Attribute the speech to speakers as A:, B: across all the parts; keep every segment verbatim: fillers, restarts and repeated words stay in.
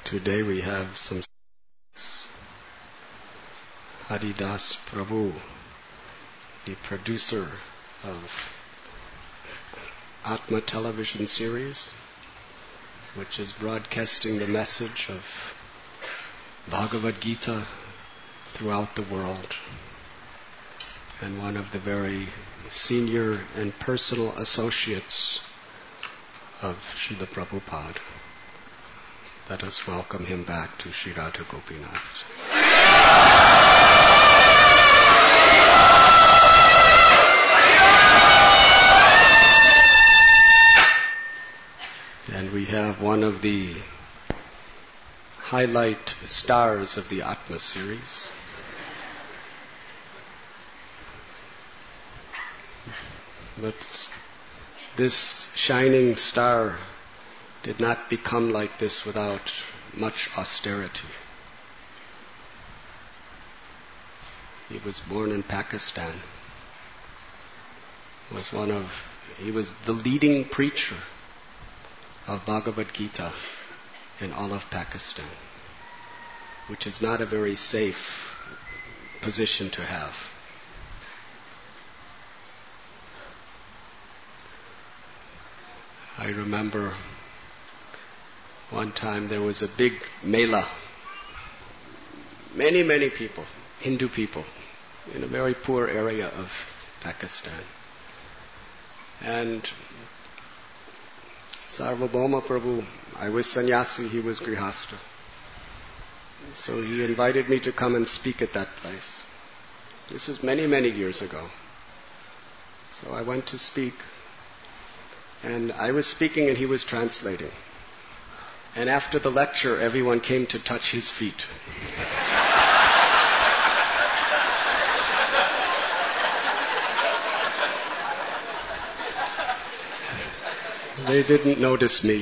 A: Today we have some Haridas Prabhu, the producer of Atma television series, which is broadcasting the message of Bhagavad Gita throughout the world, and one of the very senior and personal associates of Srila Prabhupada. Let us welcome him back to Sri Radha Gopinath. And we have one of the highlight stars of the Atma series, but this shining star did not become like this without much austerity. He was born in Pakistan. Was one of he was the leading preacher of Bhagavad Gita in all of Pakistan, which is not a very safe position to have. I remember one time there was a big mela, many, many people, Hindu people, in a very poor area of Pakistan. And Sarvabhauma Prabhu, I was sannyasi, he was grihastha. So he invited me to come and speak at that place. This is many, many years ago. So I went to speak, and I was speaking and he was translating. And after the lecture, everyone came to touch his feet. They didn't notice me.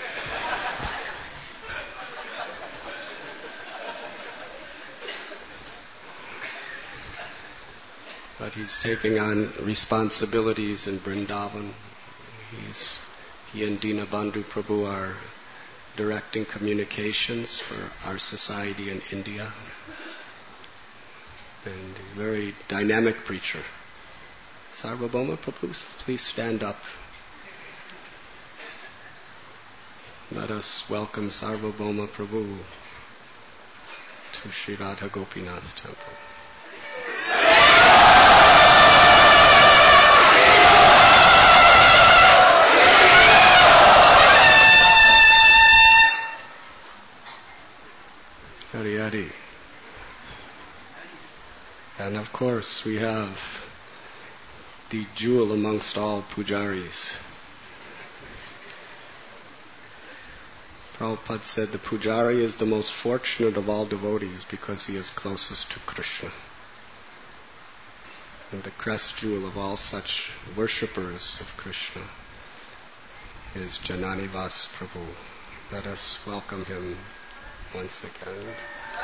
A: But he's taking on responsibilities in Vrindavan. He's, he and Dinabandhu Prabhu are directing communications for our society in India. And he's a very dynamic preacher. Sarvabhauma Prabhu, please stand up. Let us welcome Sarvabhauma Prabhu to Sri Radha Gopinath Temple. Hari Hari. And of course we have the jewel amongst all pujaris. Prabhupada said the pujari is the most fortunate of all devotees because he is closest to Krishna. And the crest jewel of all such worshippers of Krishna is Jananivas Prabhu. Let us welcome him once again.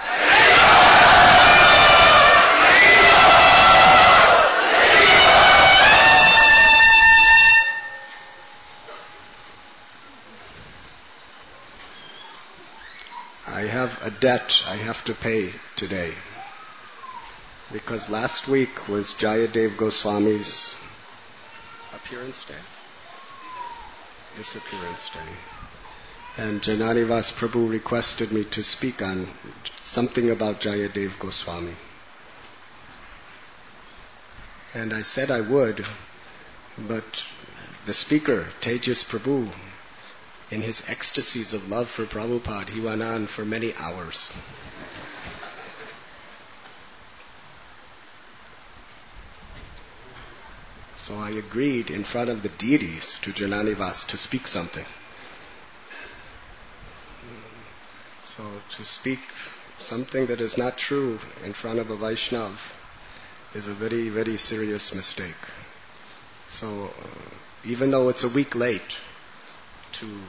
A: I have a debt I have to pay today, because last week was Jayadev Goswami's appearance day, disappearance day. And Jananivas Prabhu requested me to speak on something about Jayadev Goswami. And I said I would, but the speaker, Tejas Prabhu, in his ecstasies of love for Prabhupada, he went on for many hours. So I agreed in front of the deities to Jananivas to speak something. So to speak something that is not true in front of a Vaishnav is a very, very serious mistake. So uh, even though it's a week late, to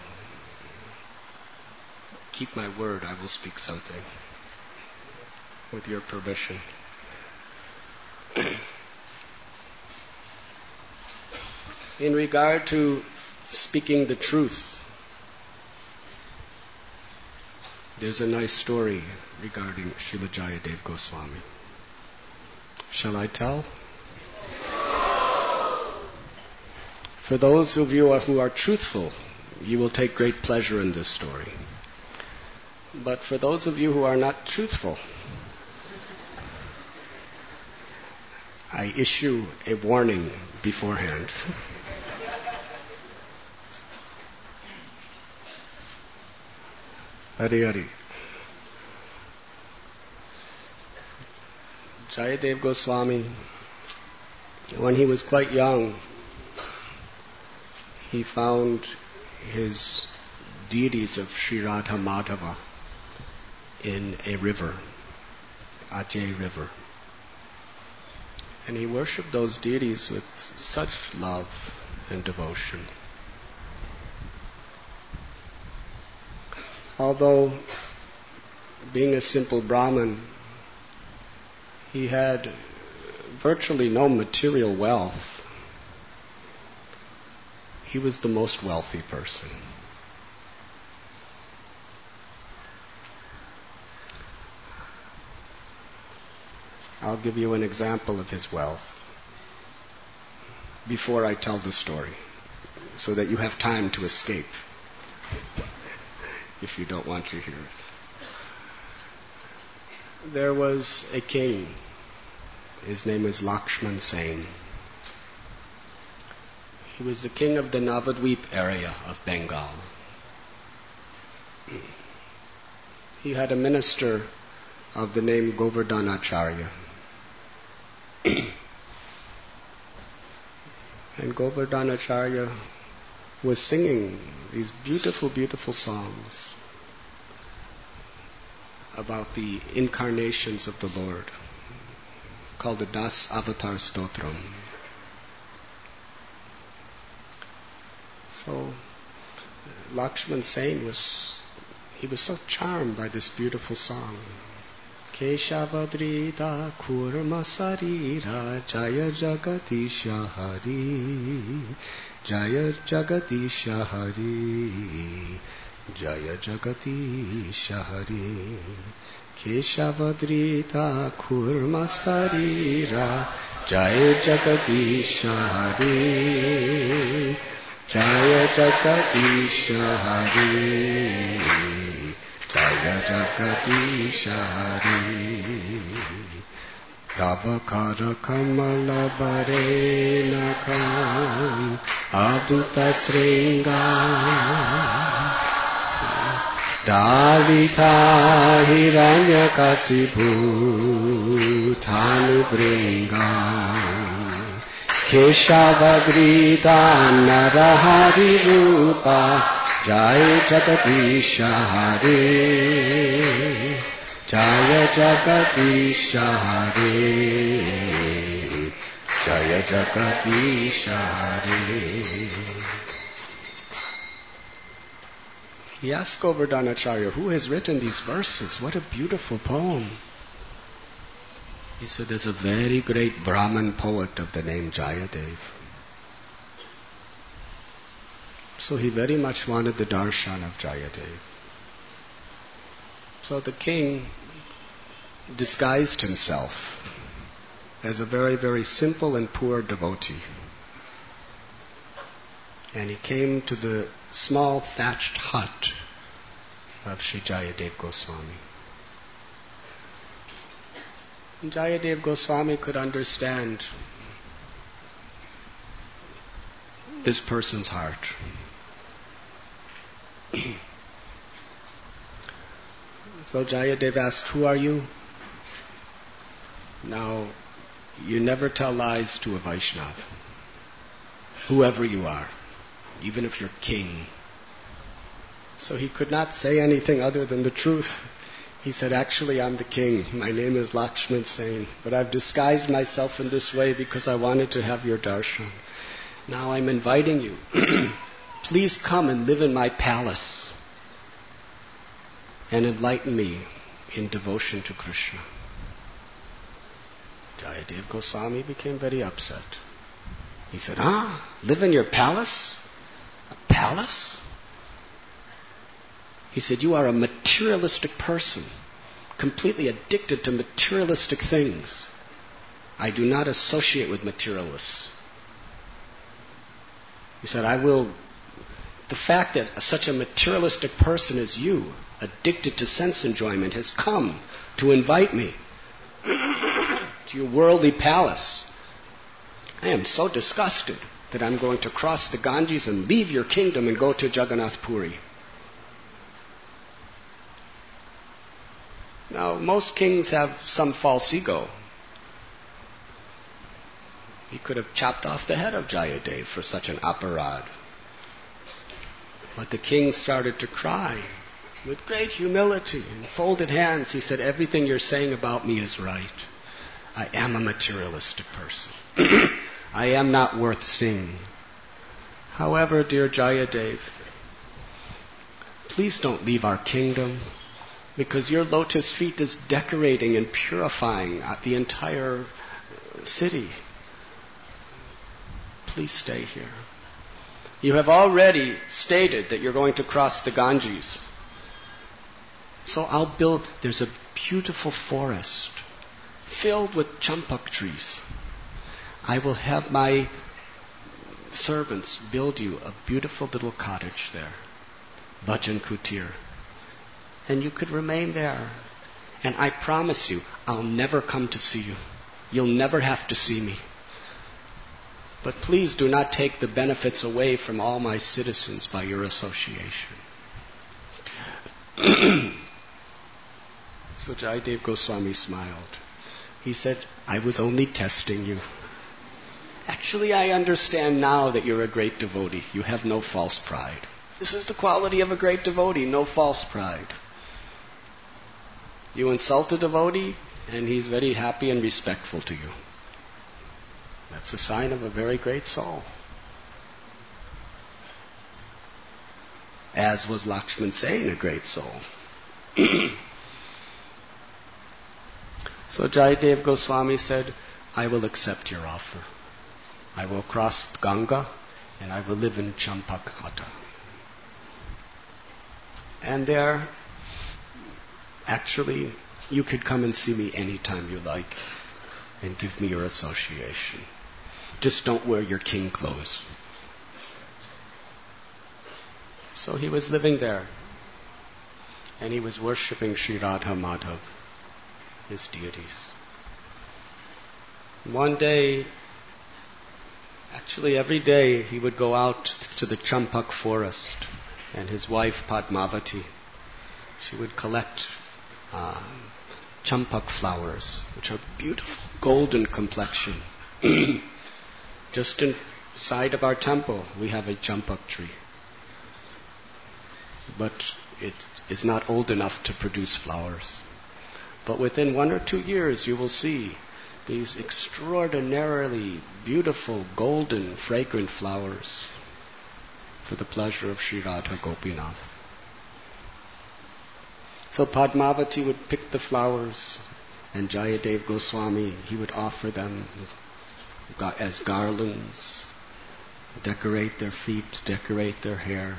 A: keep my word, I will speak something with your permission. In regard to speaking the truth, there's a nice story regarding Srila Jayadev Goswami. Shall I tell? For those of you who are truthful, you will take great pleasure in this story. But for those of you who are not truthful, I issue a warning beforehand. Hari Hari. Jayadev Goswami, when he was quite young, he found his deities of Sri Radha Madhava in a river, Ajay River. And he worshipped those deities with such love and devotion. Although, being a simple Brahmin, he had virtually no material wealth. He was the most wealthy person. I'll give you an example of his wealth before I tell the story, so that you have time to escape if you don't want to hear it. There was a king. His name is Lakshman Sen. He was the king of the Navadvip area of Bengal. He had a minister of the name Govardhanacharya. And Govardhanacharya was singing these beautiful, beautiful songs about the incarnations of the Lord, called the Das Avatar Stotram. So Lakshman Sen was, he was so charmed by this beautiful song. Keshavadrita Kurma Sarira Jaya Jagatisha Hari Jaya Jagatisha Hari Jaya Jagatisha Hari Keshavadrita Kurma Sarira Jaya Jagatisha Hari Jaya Jagatisha Hari Jaya Jagatisha Hari Tavakara Kamala Barena Kam Aduta Sringa Dalita Hiranya Kasibu Thanu Bringa Keshavadrita Narahari Rupa Jaya Jagatisha Hari Jaya Jagatisha Hari Jaya Jagatisha Hari. He asked Govardhanacharya, who has written these verses? What a beautiful poem. He said, there's a very great Brahmin poet of the name Jayadev. So he very much wanted the darshan of Jayadev. So the king disguised himself as a very, very simple and poor devotee. And he came to the small thatched hut of Sri Jayadev Goswami. And Jayadev Goswami could understand this person's heart. So Jayadev asked, who are you? Now, you never tell lies to a Vaishnava, whoever you are, even if you're king. So he could not say anything other than the truth. He said, actually, I'm the king. My name is Lakshman Sen, but I've disguised myself in this way because I wanted to have your darshan. Now I'm inviting you. Please come and live in my palace and enlighten me in devotion to Krishna. Jayadev Goswami became very upset. He said, ah, live in your palace? A palace? He said, you are a materialistic person, completely addicted to materialistic things. I do not associate with materialists. He said, I will... The fact that such a materialistic person as you, addicted to sense enjoyment, has come to invite me to your worldly palace, I am so disgusted that I'm going to cross the Ganges and leave your kingdom and go to Jagannath Puri. Now, most kings have some false ego. He could have chopped off the head of Jayadev for such an aparad. But the king started to cry with great humility and folded hands. He said, everything you're saying about me is right. I am a materialistic person. I am not worth seeing. However, dear Jayadev, please don't leave our kingdom, because your lotus feet is decorating and purifying the entire city. Please stay here. You have already stated that you're going to cross the Ganges. So I'll build, there's a beautiful forest filled with champak trees. I will have my servants build you a beautiful little cottage there, Bhajan Kutir. And you could remain there. And I promise you, I'll never come to see you. You'll never have to see me. But please do not take the benefits away from all my citizens by your association. So Jayadev Goswami smiled. He said, I was only testing you. Actually, I understand now that you're a great devotee. You have no false pride. This is the quality of a great devotee, no false pride. You insult a devotee, and he's very happy and respectful to you. That's a sign of a very great soul. As was Lakshman Sen, a great soul. So Jayadev Goswami said, I will accept your offer. I will cross Ganga and I will live in Champakghata. And there, actually, you could come and see me anytime you like and give me your association. Just don't wear your king clothes. So he was living there. And he was worshipping Sri Radha Madhav, his deities. One day, actually every day, he would go out to the Champak forest, and his wife Padmavati, she would collect uh, champak flowers, which are beautiful, golden complexion. Just inside of our temple, we have a champak tree. But it is not old enough to produce flowers. But within one or two years, you will see these extraordinarily beautiful, golden, fragrant flowers for the pleasure of Sri Radha Gopinath. So Padmavati would pick the flowers, and Jayadev Goswami, he would offer them as garlands, decorate their feet, decorate their hair.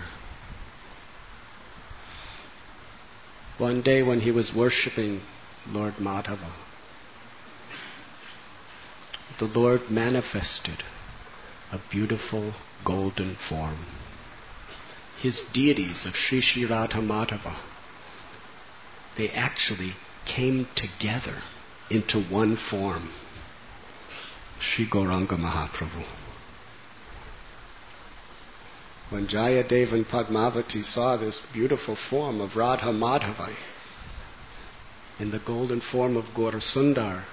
A: One day when he was worshipping Lord Madhava, the Lord manifested a beautiful golden form. His deities of Sri Sri Radha Madhava, they actually came together into one form. Sri Gauranga Mahaprabhu. When Jayadev and Padmavati saw this beautiful form of Radha Madhava in the golden form of Gaura Sundar,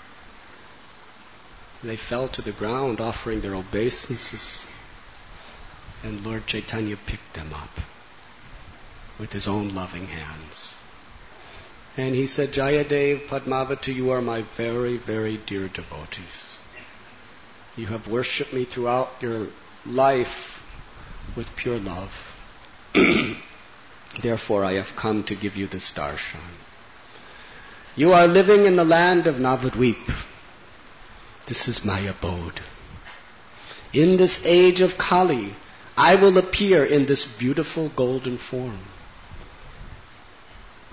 A: they fell to the ground offering their obeisances, and Lord Chaitanya picked them up with his own loving hands. And he said, Jayadev, Padmavati, you are my very, very dear devotees. You have worshipped me throughout your life with pure love. Therefore, I have come to give you this darshan. You are living in the land of Navadvip. This is my abode. In this age of Kali, I will appear in this beautiful golden form.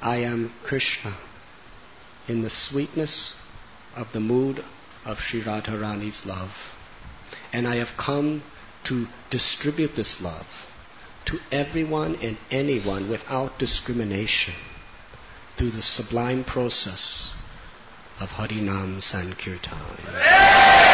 A: I am Krishna in the sweetness of the mood of Sri Radharani's love. And I have come to distribute this love to everyone and anyone without discrimination through the sublime process of Harinam Sankirtan.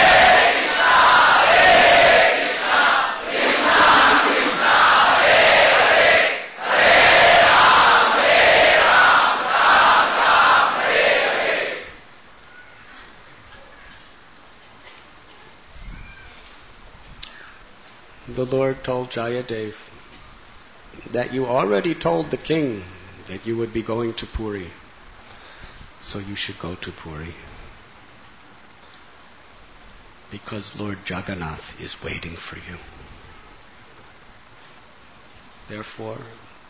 A: The Lord told Jayadev that you already told the king that you would be going to Puri, so you should go to Puri, because Lord Jagannath is waiting for you. Therefore,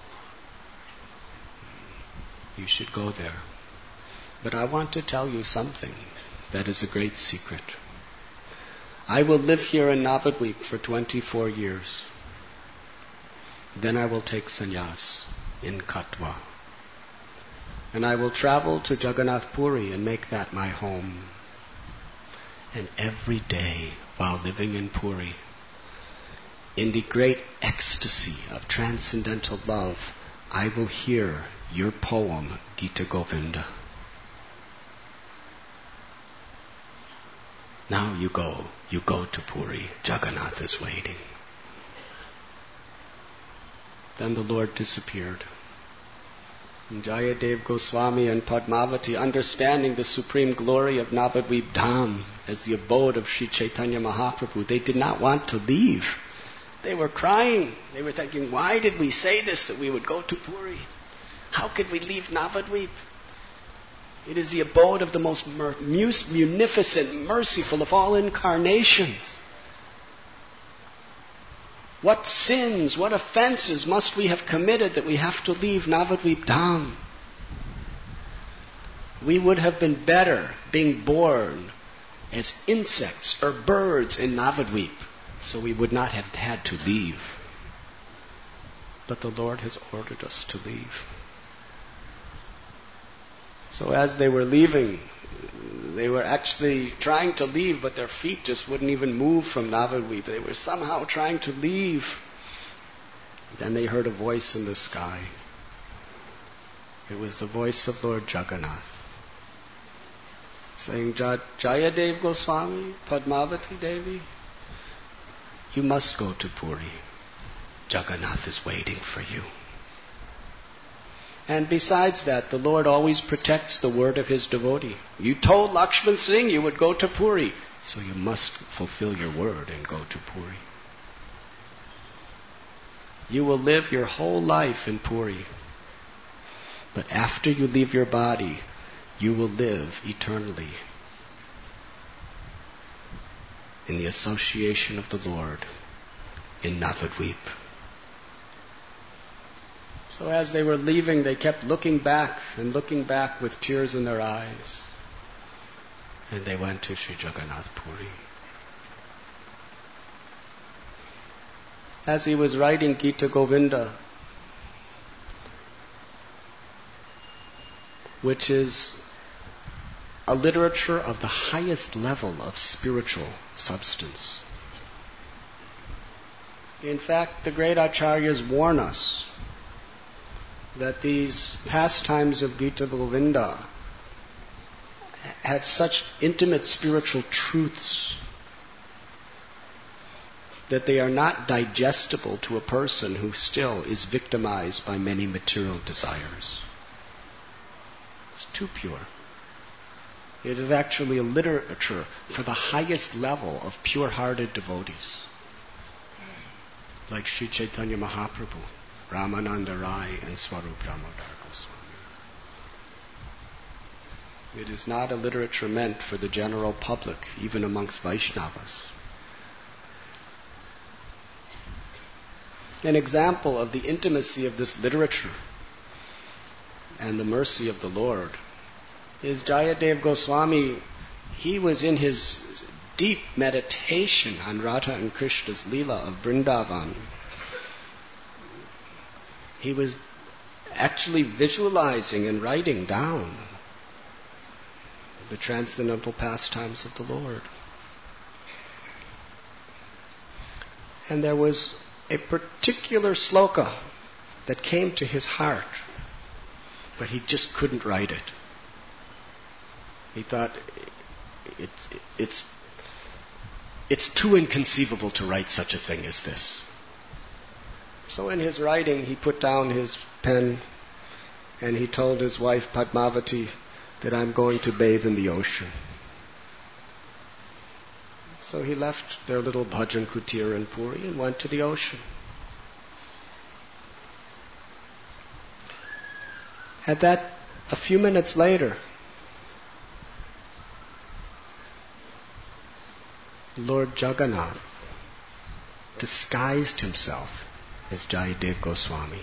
A: you should go there. But I want to tell you something that is a great secret. I will live here in Navadvip for twenty-four years. Then I will take sannyas in Katwa. And I will travel to Jagannath Puri and make that my home. And every day while living in Puri, in the great ecstasy of transcendental love, I will hear your poem, Gita Govinda. Now you go, you go to Puri. Jagannath is waiting. Then the Lord disappeared. And Jayadev Goswami and Padmavati, understanding the supreme glory of Navadvip Dham as the abode of Sri Chaitanya Mahaprabhu, they did not want to leave. They were crying. They were thinking, why did we say this, that we would go to Puri? How could we leave Navadvip? It is the abode of the most mer- munificent, merciful of all incarnations. What sins, what offenses must we have committed that we have to leave Navadvip Dham? We would have been better being born as insects or birds in Navadvip, so we would not have had to leave. But the Lord has ordered us to leave. So as they were leaving, they were actually trying to leave, but their feet just wouldn't even move from Navadvip. They were somehow trying to leave. Then they heard a voice in the sky. It was the voice of Lord Jagannath, saying, Jayadev Goswami, Padmavati Devi, you must go to Puri. Jagannath is waiting for you. And besides that, the Lord always protects the word of His devotee. You told Lakshman Singh you would go to Puri, so you must fulfill your word and go to Puri. You will live your whole life in Puri. But after you leave your body, you will live eternally in the association of the Lord in Navadvip. So as they were leaving, they kept looking back and looking back with tears in their eyes. And they went to Sri Jagannath Puri. As he was writing Gita Govinda, which is a literature of the highest level of spiritual substance. In fact, the great acharyas warn us that these pastimes of Gita Govinda have such intimate spiritual truths that they are not digestible to a person who still is victimized by many material desires. It's too pure. It is actually a literature for the highest level of pure-hearted devotees, like Sri Chaitanya Mahaprabhu, Ramananda Rai, and Swarup Damodar Goswami. It is not a literature meant for the general public, even amongst Vaishnavas. An example of the intimacy of this literature and the mercy of the Lord is Jayadev Goswami. He was in his deep meditation on Radha and Krishna's Leela of Vrindavan. He was actually visualizing and writing down the transcendental pastimes of the Lord. And there was a particular sloka that came to his heart, but he just couldn't write it. He thought, it's, it's, it's too inconceivable to write such a thing as this. So in his writing, he put down his pen and he told his wife Padmavati that I'm going to bathe in the ocean. So he left their little bhajan kutir in Puri and went to the ocean. At that, a few minutes later, Lord Jagannath disguised himself as Jayadev Goswami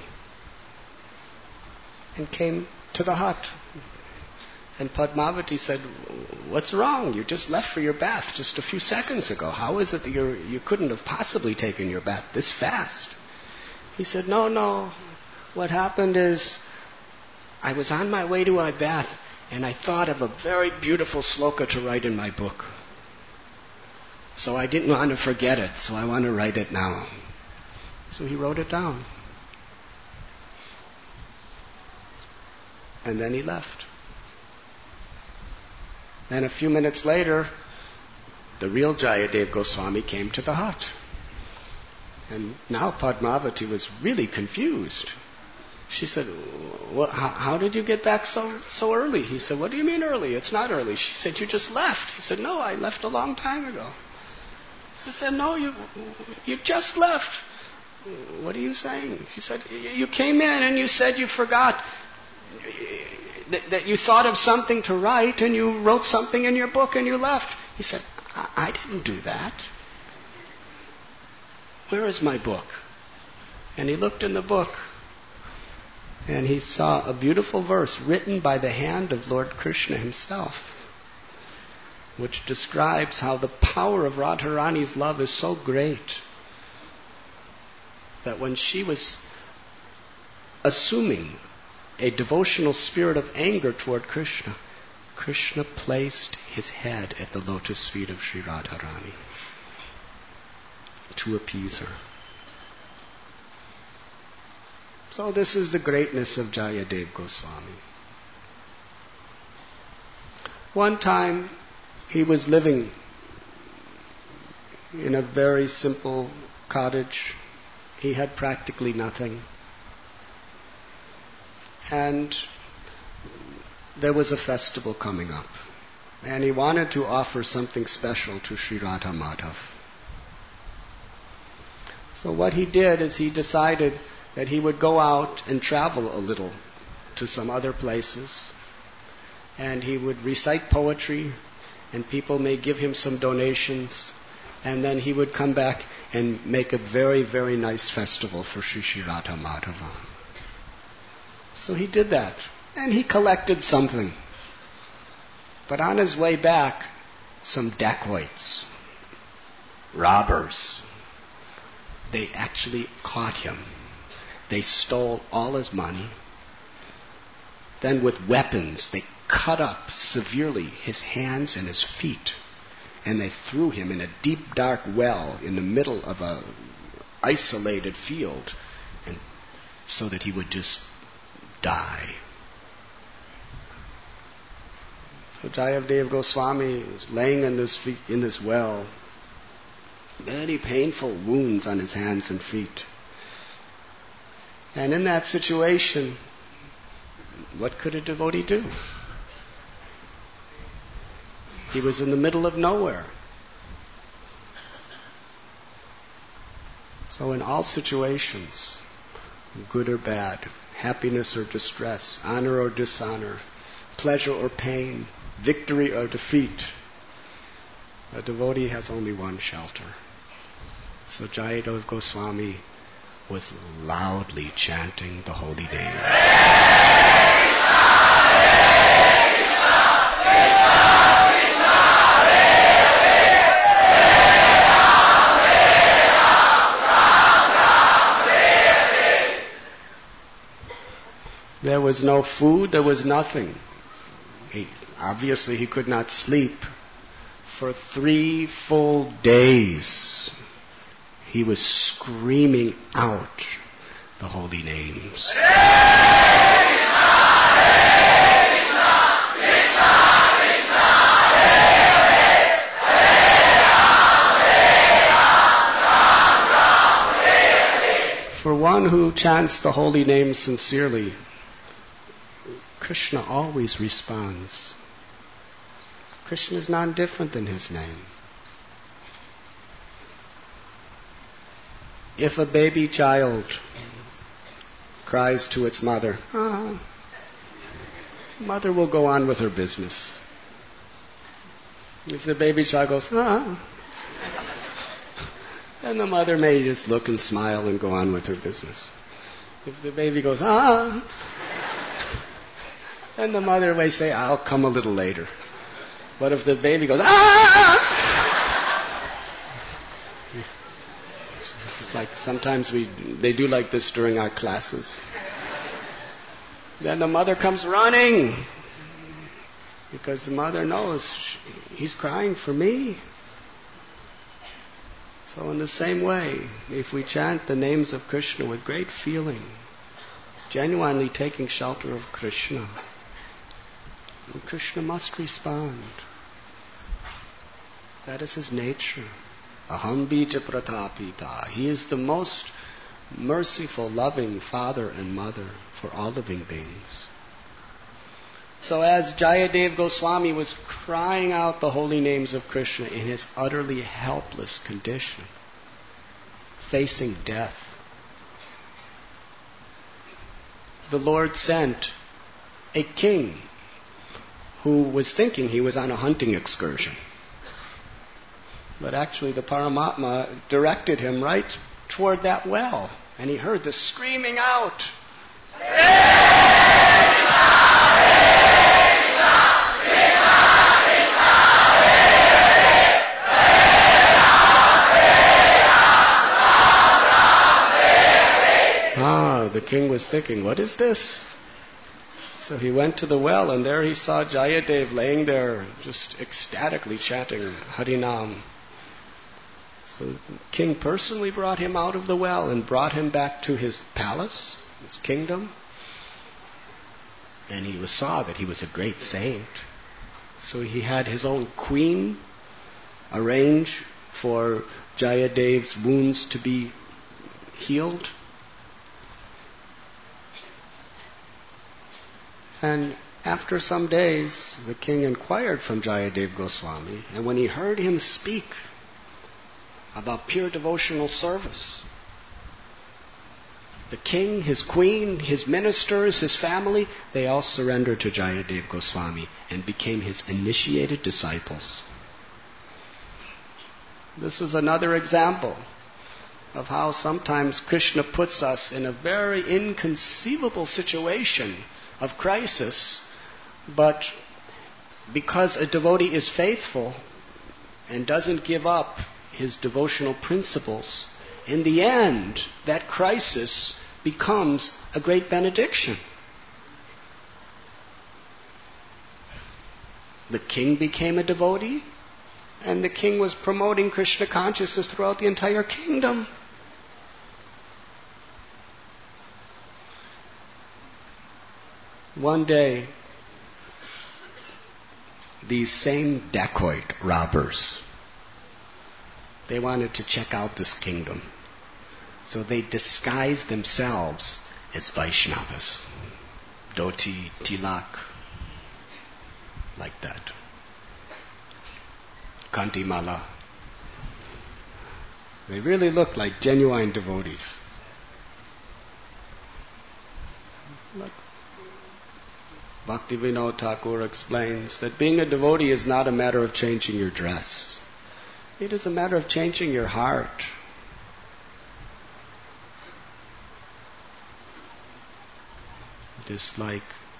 A: and came to the hut. And Padmavati said, what's wrong? You just left for your bath just a few seconds ago. How is it that you you couldn't have possibly taken your bath this fast? He said, no, no. What happened is I was on my way to my bath and I thought of a very beautiful sloka to write in my book. So I didn't want to forget it, so I want to write it now. So he wrote it down. And then he left. And a few minutes later, the real Jayadev Goswami came to the hut. And now Padmavati was really confused. She said, well, how, how did you get back so so early? He said, what do you mean early? It's not early. She said, you just left. He said, no, I left a long time ago. She said, no, you you just left. What are you saying? She said, you came in and you said you forgot that, that you thought of something to write and you wrote something in your book and you left. He said, I, I didn't do that. Where is my book? And he looked in the book and he saw a beautiful verse written by the hand of Lord Krishna himself, which describes how the power of Radharani's love is so great that when she was assuming a devotional spirit of anger toward Krishna, Krishna placed his head at the lotus feet of Sri Radharani to appease her. So this is the greatness of Jayadev Goswami. One time he was living in a very simple cottage. He had practically nothing. And there was a festival coming up. And he wanted to offer something special to Sri Radha Madhav. So what he did is he decided that he would go out and travel a little to some other places. And he would recite poetry, and people may give him some donations, and then he would come back and make a very, very nice festival for Sri Sri Radha Madhava. So he did that, and he collected something. But on his way back, some dacoits, robbers, they actually caught him. They stole all his money. Then with weapons, they cut up severely his hands and his feet, and they threw him in a deep, dark well in the middle of a isolated field, and so that he would just die. So Jayadev Goswami is laying in this feet, in this well, very painful wounds on his hands and feet. And in that situation, what could a devotee do? He was in the middle of nowhere. So in all situations, good or bad, happiness or distress, honor or dishonor, pleasure or pain, victory or defeat, a devotee has only one shelter. So Jayadev Goswami was loudly chanting the holy names. There was no food, there was nothing. He, obviously he could not sleep. For three full days, he was screaming out the holy names. For one who chants the holy names sincerely, Krishna always responds. Krishna is not different than his name. If a baby child cries to its mother, ah, mother will go on with her business. If the baby child goes, ah, then the mother may just look and smile and go on with her business. If the baby goes, ah, then the mother may say, I'll come a little later. But if the baby goes, ah, it's like sometimes we they do like this during our classes. Then the mother comes running because the mother knows he's crying for me. So in the same way, if we chant the names of Krishna with great feeling, genuinely taking shelter of Krishna, Krishna must respond. That is his nature. Aham bija pratapita. He is the most merciful, loving father and mother for all living beings. So as Jayadev Goswami was crying out the holy names of Krishna in his utterly helpless condition, facing death, the Lord sent a king who was thinking he was on a hunting excursion. But actually the Paramatma directed him right toward that well. And he heard the screaming out. Ah, the king was thinking, what is this? So he went to the well, and there he saw Jayadev laying there, just ecstatically chanting Harinam. So the king personally brought him out of the well and brought him back to his palace, his kingdom. And he was, saw that he was a great saint. So he had his own queen arrange for Jayadev's wounds to be healed. And after some days, the king inquired from Jayadev Goswami, and when he heard him speak about pure devotional service, the king, his queen, his ministers, his family, they all surrendered to Jayadev Goswami and became his initiated disciples. This is another example of how sometimes Krishna puts us in a very inconceivable situation of crisis, but because a devotee is faithful and doesn't give up his devotional principles, in the end, that crisis becomes a great benediction. The king became a devotee, and the king was promoting Krishna consciousness throughout the entire kingdom. One day, these same dacoit robbers, they wanted to check out this kingdom. So they disguised themselves as Vaishnavas. Dhoti, tilak, like that. Kanti mala. They really looked like genuine devotees. Like Bhaktivinoda Thakur explains that being a devotee is not a matter of changing your dress. It is a matter of changing your heart. Just like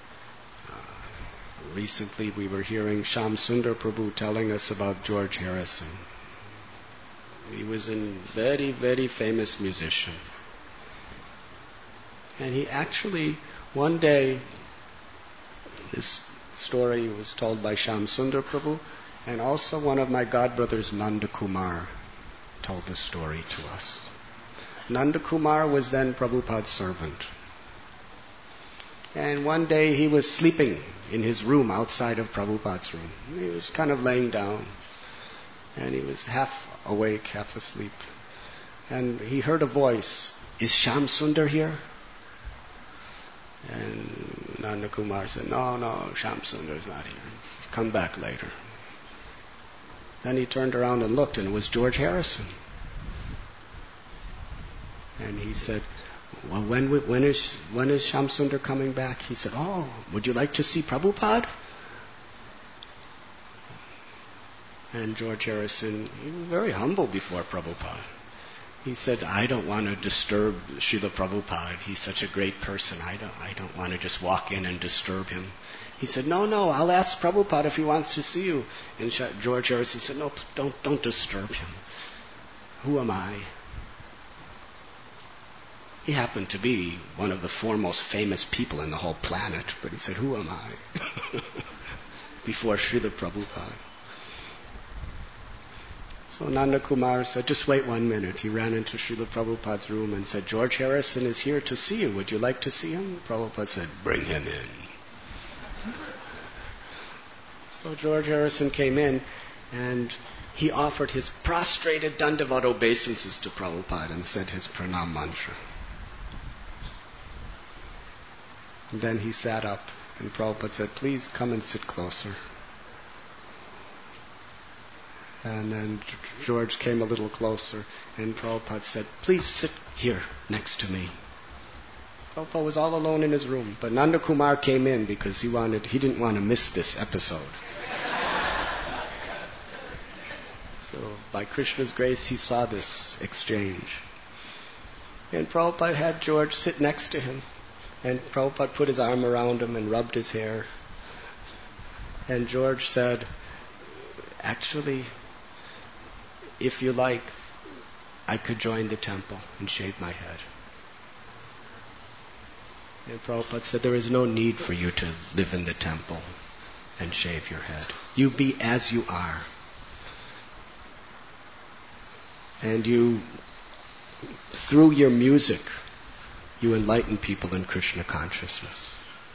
A: uh, recently we were hearing Shyam Sundar Prabhu telling us about George Harrison. He was a very, very famous musician. And he actually One day, this story was told by Shamsundar Prabhu, and also one of my godbrothers, Nanda Kumar, told this story to us. Nanda Kumar was then Prabhupada's servant. And one day he was sleeping in his room outside of Prabhupada's room. He was kind of laying down, and he was half awake, half asleep. And he heard a voice, "Is Shamsundar here?" And Nanda Kumar said, "No, no, Shamsundar's not here. Come back later." Then he turned around and looked, and it was George Harrison. And he said, "Well, when when is when is Shamsundar coming back?" He said, "Oh, would you like to see Prabhupada?" And George Harrison, he was very humble before Prabhupada. He said, "I don't want to disturb Srila Prabhupada. He's such a great person. I don't I don't want to just walk in and disturb him." He said, "No, no, I'll ask Prabhupada if he wants to see you." And George Harrison said, "No, don't don't disturb him. Who am I?" He happened to be one of the foremost famous people in the whole planet, but he said, "Who am I?" before Srila Prabhupada. So Nanda Kumar said, "Just wait one minute." He ran into Srila Prabhupada's room and said, "George Harrison is here to see you. Would you like to see him?" Prabhupada said, "Bring him in." So George Harrison came in, and he offered his prostrated Dandavat obeisances to Prabhupada and said his pranam mantra. And then he sat up, and Prabhupada said, "Please come and sit closer." And then George came a little closer, and Prabhupada said, "Please sit here next to me." Prabhupada was all alone in his room, but Nanda Kumar came in because he wanted, he didn't want to miss this episode. So by Krishna's grace, he saw this exchange. And Prabhupada had George sit next to him, and Prabhupada put his arm around him and rubbed his hair. And George said, "Actually, if you like, I could join the temple and shave my head." And Prabhupada said, "There is no need for you to live in the temple and shave your head. You be as you are. And you, through your music, you enlighten people in Krishna consciousness."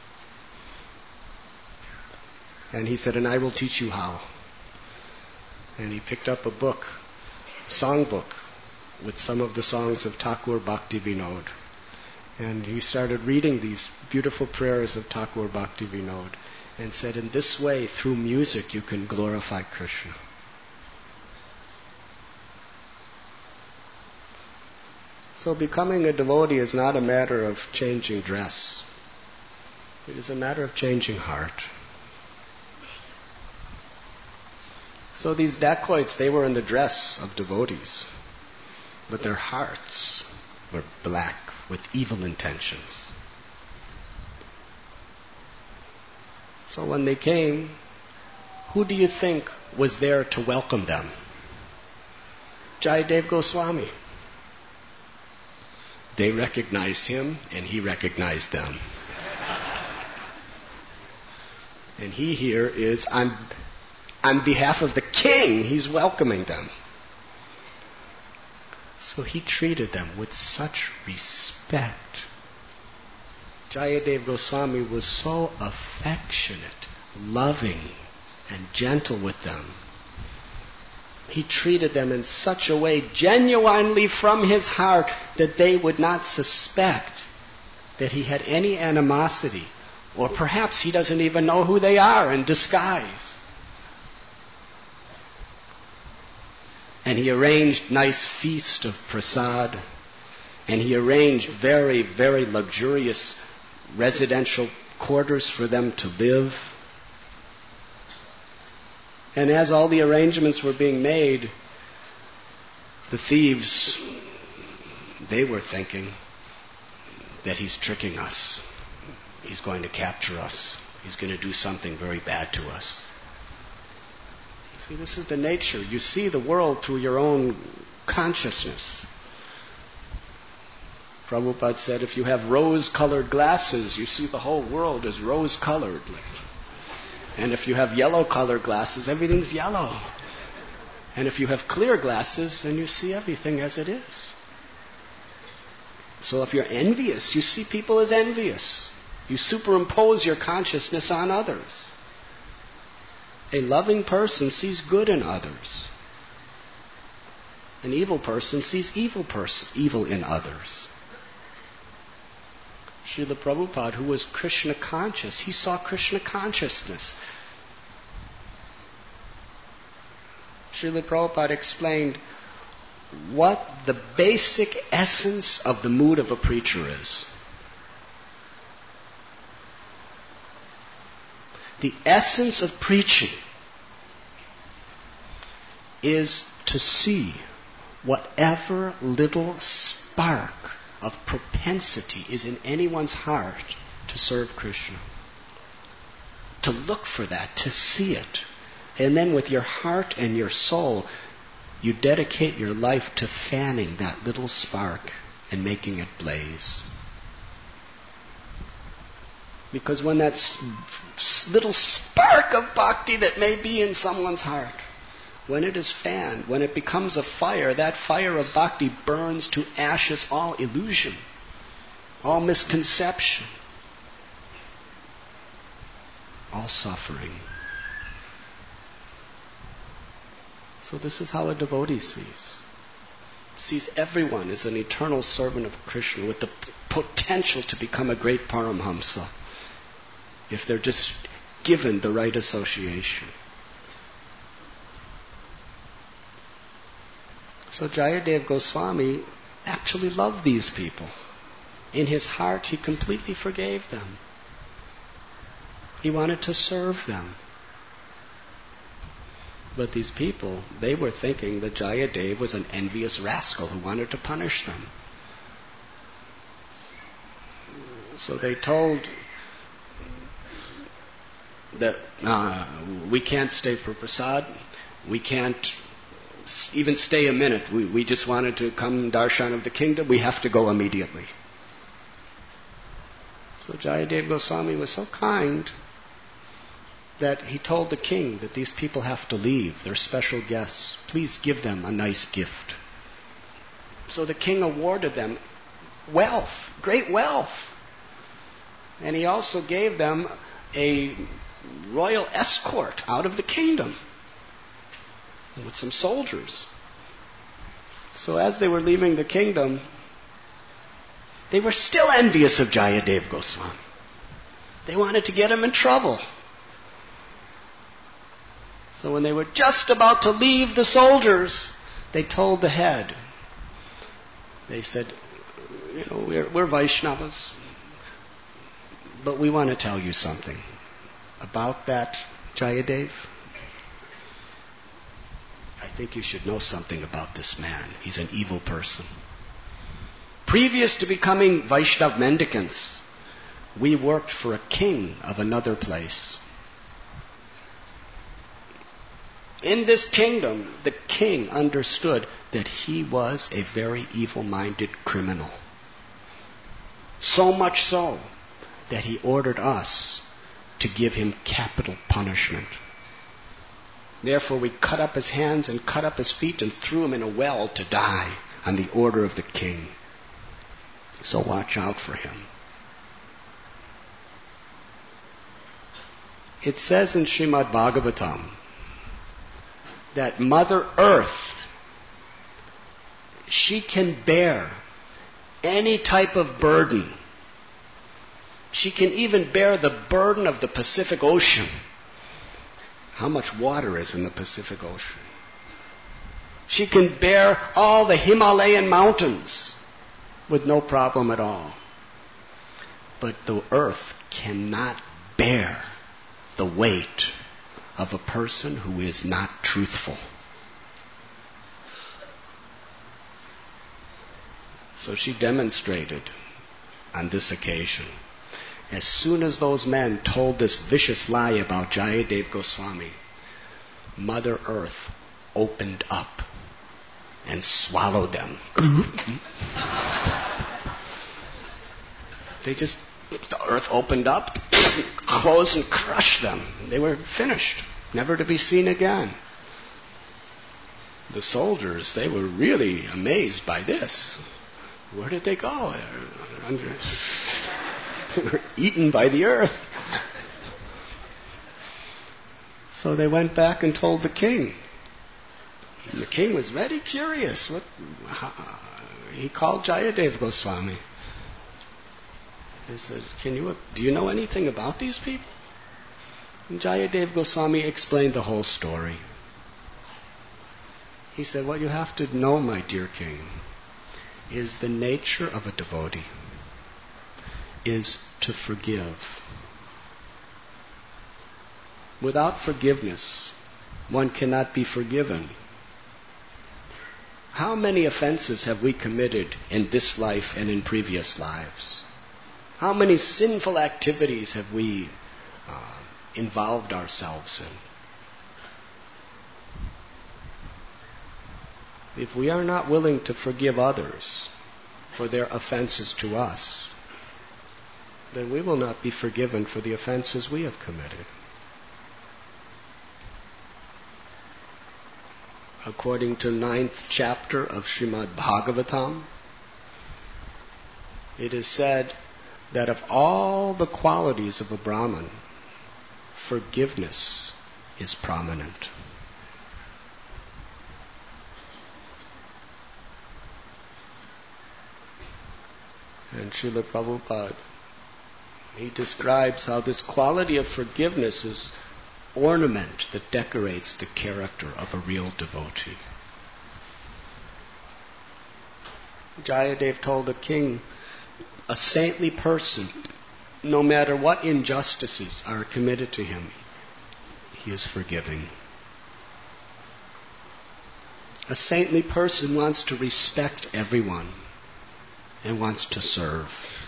A: And he said, "And I will teach you how." And he picked up a book, a song book, with some of the songs of Thakur Bhakti Vinod. And he started reading these beautiful prayers of Thakur Bhakti Vinod and said, "In this way, through music, you can glorify Krishna." So becoming a devotee is not a matter of changing dress. It is a matter of changing heart. So these dacoits, they were in the dress of devotees, but their hearts were black with evil intentions. So when they came, who do you think was there to welcome them? Jayadev Goswami. They recognized him, and he recognized them. And he here is, on, on behalf of the king, he's welcoming them. So he treated them with such respect. Jayadev Goswami was so affectionate, loving, and gentle with them. He treated them in such a way, genuinely from his heart, that they would not suspect that he had any animosity, or perhaps he doesn't even know who they are in disguise. And he arranged nice feast of prasad, and he arranged very, very luxurious residential quarters for them to live. And as all the arrangements were being made, the thieves, they were thinking that he's tricking us. He's going to capture us. He's going to do something very bad to us. See, this is the nature. You see the world through your own consciousness. Prabhupada said, if you have rose-colored glasses, you see the whole world as rose-colored. And if you have yellow-colored glasses, everything's yellow. And if you have clear glasses, then you see everything as it is. So if you're envious, you see people as envious. You superimpose your consciousness on others. A loving person sees good in others. An evil person sees evil person, evil in others. Srila Prabhupada, who was Krishna conscious, he saw Krishna consciousness. Srila Prabhupada explained what the basic essence of the mood of a preacher is. The essence of preaching is to see whatever little spark of propensity is in anyone's heart to serve Krishna. To look for that, to see it. And then with your heart and your soul, you dedicate your life to fanning that little spark and making it blaze. Because when that little spark of bhakti that may be in someone's heart, when it is fanned, when it becomes a fire, that fire of bhakti burns to ashes all illusion, all misconception, all suffering. So this is how a devotee sees. Sees everyone as an eternal servant of Krishna with the potential to become a great Paramhamsa if they're just given the right association. So Jayadev Goswami actually loved these people. In his heart, he completely forgave them. He wanted to serve them. But these people, they were thinking that Jayadev was an envious rascal who wanted to punish them. So they told that uh, we can't stay for prasad, we can't even stay a minute. We, we just wanted to come darshan of the kingdom. We have to go immediately. So Jayadev Goswami was so kind that he told the king that these people have to leave. They're special guests. Please give them a nice gift. So the king awarded them wealth, great wealth. And he also gave them a royal escort out of the kingdom with some soldiers. So as they were leaving the kingdom, they were still envious of Jayadev Goswami. They wanted to get him in trouble. So when they were just about to leave the soldiers, they told the head, they said, you know, we're, we're Vaishnavas, but we want to tell you something about that Jayadev. I think you should know something about this man. He's an evil person. Previous to becoming Vaishnav mendicants, we worked for a king of another place. In this kingdom, the king understood that he was a very evil-minded criminal. So much so that he ordered us to give him capital punishment. Therefore, we cut up his hands and cut up his feet and threw him in a well to die on the order of the king. So watch out for him. It says in Srimad Bhagavatam that Mother Earth, she can bear any type of burden. She can even bear the burden of the Pacific Ocean. How much water is in the Pacific Ocean? She can bear all the Himalayan mountains with no problem at all. But the earth cannot bear the weight of a person who is not truthful. So she demonstrated on this occasion. As soon as those men told this vicious lie about Jayadev Goswami, Mother Earth opened up and swallowed them. They just, the earth opened up, closed and crushed them. They were finished, never to be seen again. The soldiers, they were really amazed by this. Where did they go? They were eaten by the earth. So they went back and told the king. And the king was very curious. What, how, he called Jayadev Goswami. He said, "Can you, do you know anything about these people?" And Jayadev Goswami explained the whole story. He said, "What you have to know, my dear king, is the nature of a devotee is to forgive. Without forgiveness, one cannot be forgiven. How many offenses have we committed in this life and in previous lives? How many sinful activities have we uh, involved ourselves in? If we are not willing to forgive others for their offenses to us, then we will not be forgiven for the offenses we have committed." According to ninth chapter of Srimad Bhagavatam, it is said that of all the qualities of a Brahman, forgiveness is prominent. And Srila Prabhupada, he describes how this quality of forgiveness is ornament that decorates the character of a real devotee. Jayadev told the king, a saintly person, no matter what injustices are committed to him, he is forgiving. A saintly person wants to respect everyone and wants to serve.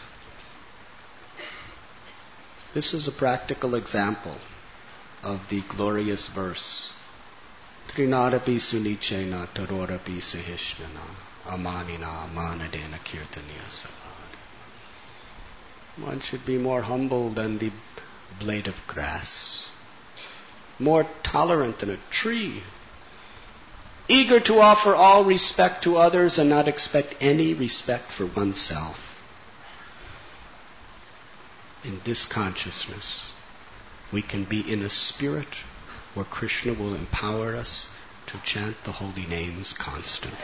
A: This is a practical example of the glorious verse, Trinadapi sulichena tarorapi sahishnana amanina amanadena kirtaniya savadi. One should be more humble than the blade of grass, more tolerant than a tree, eager to offer all respect to others and not expect any respect for oneself. In this consciousness, we can be in a spirit where Krishna will empower us to chant the holy names constantly.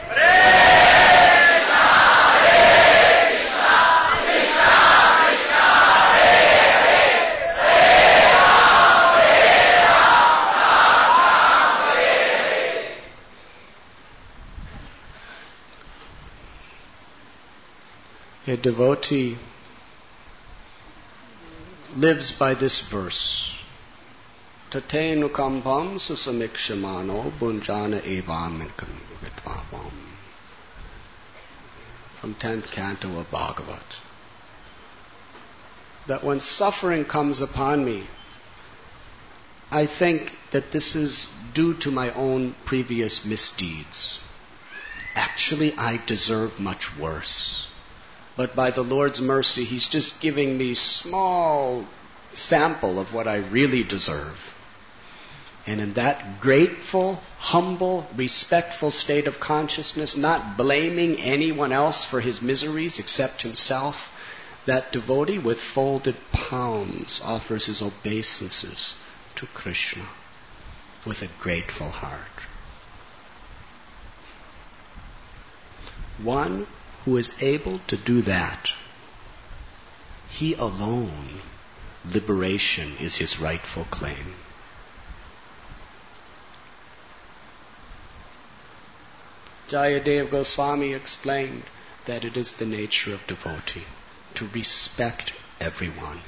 A: A devotee lives by this verse. Tatenu kampam susamikshamano bunjana evamikam vitvavam. From tenth canto of Bhagavat. That when suffering comes upon me, I think that this is due to my own previous misdeeds. Actually, I deserve much worse. But by the Lord's mercy, He's just giving me small sample of what I really deserve. And in that grateful, humble, respectful state of consciousness, not blaming anyone else for his miseries except himself, that devotee with folded palms offers his obeisances to Krishna with a grateful heart. One who is able to do that, he alone, liberation is his rightful claim. Jayadev Goswami explained that it is the nature of devotee to respect everyone,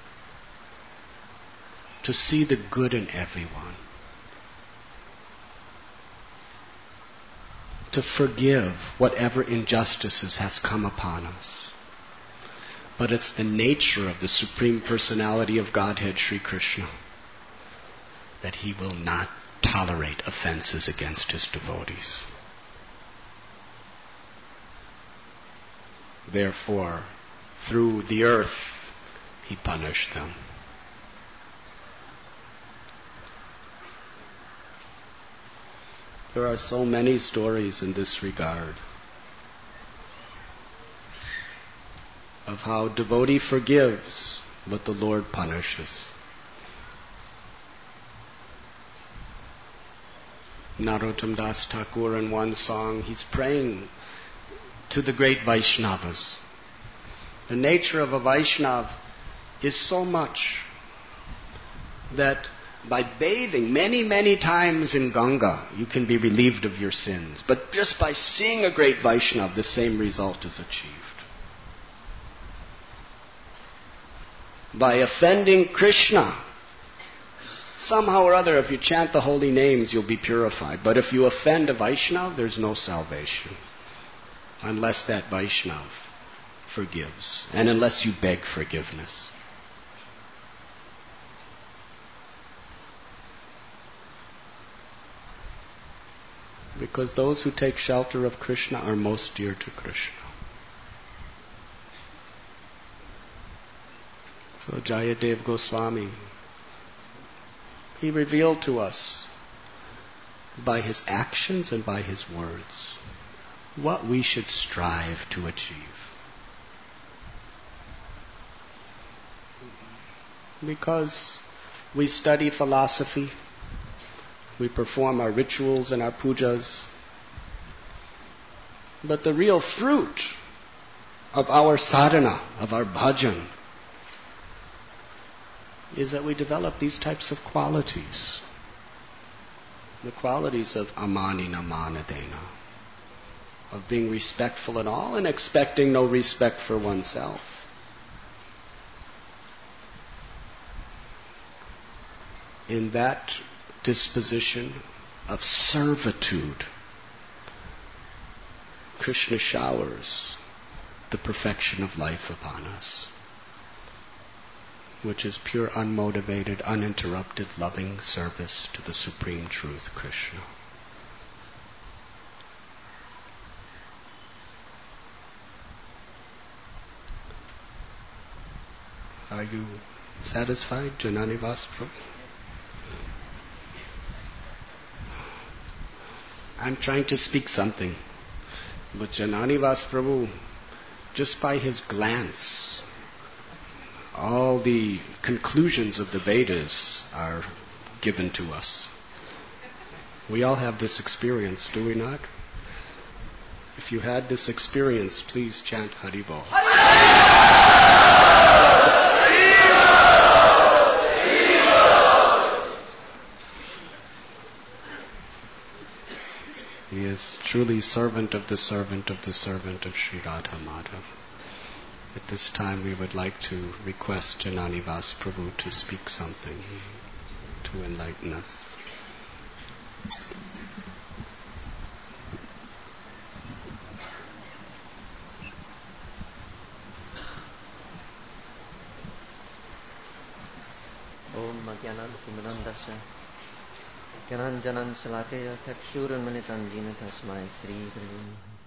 A: to see the good in everyone, to forgive whatever injustices has come upon us. But it's the nature of the Supreme Personality of Godhead, Sri Krishna, that He will not tolerate offenses against His devotees. Therefore, through the earth, he punished them. There are so many stories in this regard of how devotee forgives, but the Lord punishes. Narottam Das Thakur in one song, he's praying to the great Vaishnavas. The nature of a Vaishnav is so much that by bathing many, many times in Ganga, you can be relieved of your sins. But just by seeing a great Vaishnav, the same result is achieved. By offending Krishna, somehow or other, if you chant the holy names, you'll be purified. But if you offend a Vaishnav, there's no salvation. Unless that Vaishnav forgives. And unless you beg forgiveness. Because those who take shelter of Krishna are most dear to Krishna. So Jayadev Goswami, he revealed to us by his actions and by his words what we should strive to achieve. Because we study philosophy, we perform our rituals and our pujas, but the real fruit of our sadhana, of our bhajan, is that we develop these types of qualities. The qualities of amanina manadena, of being respectful in all and expecting no respect for oneself. In that disposition of servitude, Krishna showers the perfection of life upon us, which is pure, unmotivated, uninterrupted, loving service to the Supreme Truth, Krishna. Are you satisfied, Janani Vasprabhu? I'm trying to speak something, but Janani Vasprabhu, just by his glance, all the conclusions of the Vedas are given to us. We all have this experience, do we not? If you had this experience, please chant Haribol. He is truly servant of the servant of the servant of Sri Radha Madhav. At this time we would like to request Janani Vasprabhu to speak something to enlighten us.
B: Om Madhyanam Timanandasya Gyananjanan Shalakaya Takshuran Manitandina Tasmai Sri Guru.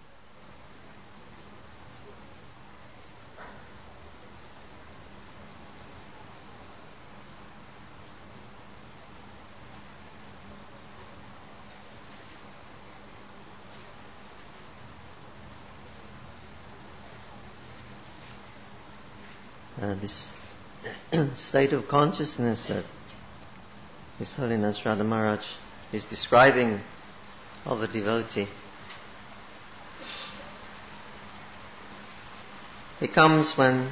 B: Uh, this state of consciousness that His Holiness Radha Maharaj is describing of a devotee, it comes when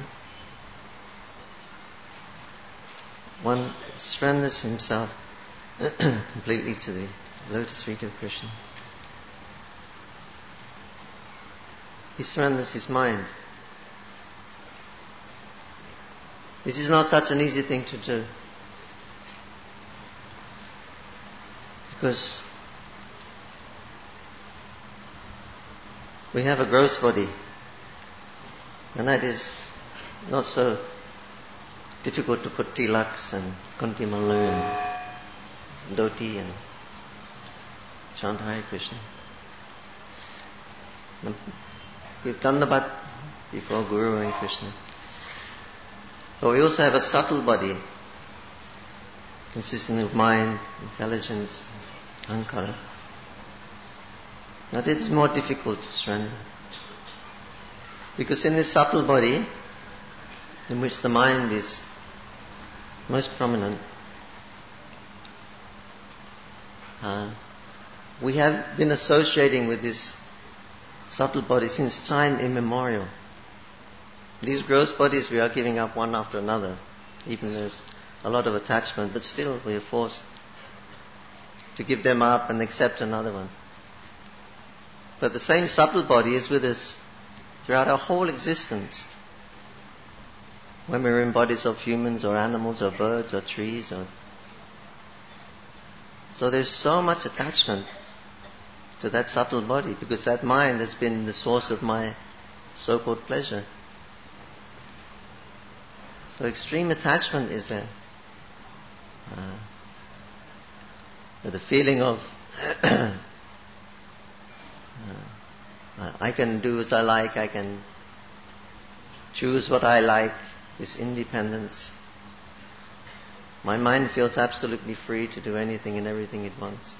B: one surrenders himself completely to the lotus feet of Krishna. He surrenders his mind. This is not such an easy thing to do, because we have a gross body, and that is not so difficult to put tilaks and kuntimalu and dhoti and chant Hare Krishna. Give Dandavat before Guru and Krishna. But we also have a subtle body consisting of mind, intelligence, ahankara. Now it is more difficult to surrender. Because in this subtle body, in which the mind is most prominent, uh, we have been associating with this subtle body since time immemorial. These gross bodies we are giving up one after another, even there's a lot of attachment, but still we are forced to give them up and accept another one. But the same subtle body is with us throughout our whole existence. When we're in bodies of humans or animals or birds or trees or... So there's so much attachment to that subtle body because that mind has been the source of my so-called pleasure. So extreme attachment is there. Uh, the feeling of uh, I can do as I like, I can choose what I like, this independence. My mind feels absolutely free to do anything and everything it wants.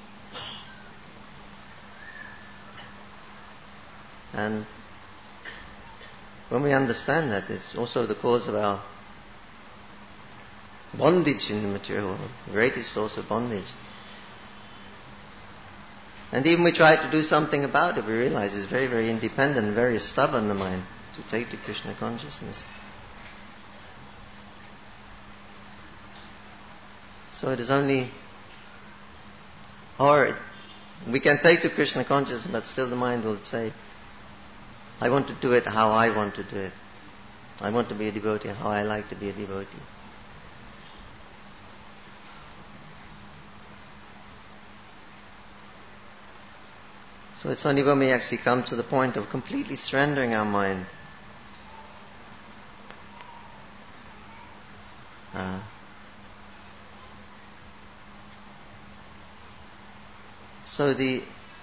B: And when we understand that, it's also the cause of our bondage in the material world, the greatest source of bondage. And even we try to do something about it, we realize it's very, very independent, very stubborn, the mind, to take to Krishna consciousness. So it is only, or we can take to Krishna consciousness, but still the mind will say, I want to do it how I want to do it. I want to be a devotee how I like to be a devotee. So it's only when we actually come to the point of completely surrendering our mind, uh, so the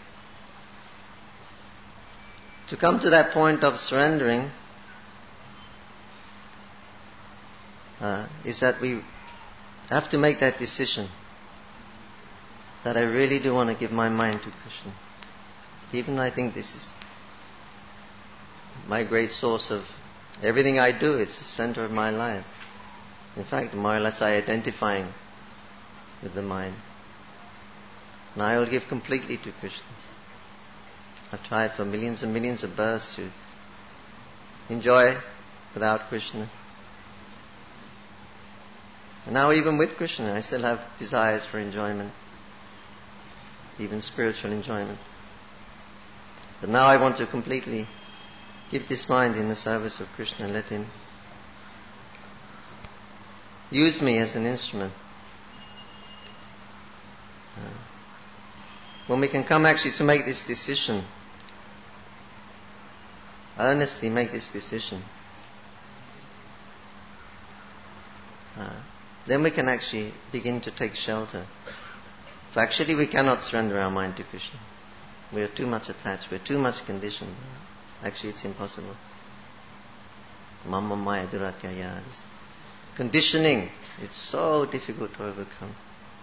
B: to come to that point of surrendering uh, is that we have to make that decision that I really do want to give my mind to Krishna. Even I think this is my great source of everything I do. It's the center of my life. In fact, more or less I identifying with the mind. And I will give completely to Krishna. I've tried for millions and millions of births to enjoy without Krishna. And now even with Krishna, I still have desires for enjoyment, even spiritual enjoyment. But now I want to completely give this mind in the service of Krishna and let him use me as an instrument. Uh, when we can come actually to make this decision, earnestly make this decision, uh, then we can actually begin to take shelter. For actually we cannot surrender our mind to Krishna. We are too much attached, we are too much conditioned. Actually it's impossible. Mama maya duratyaya. This conditioning, it's so difficult to overcome.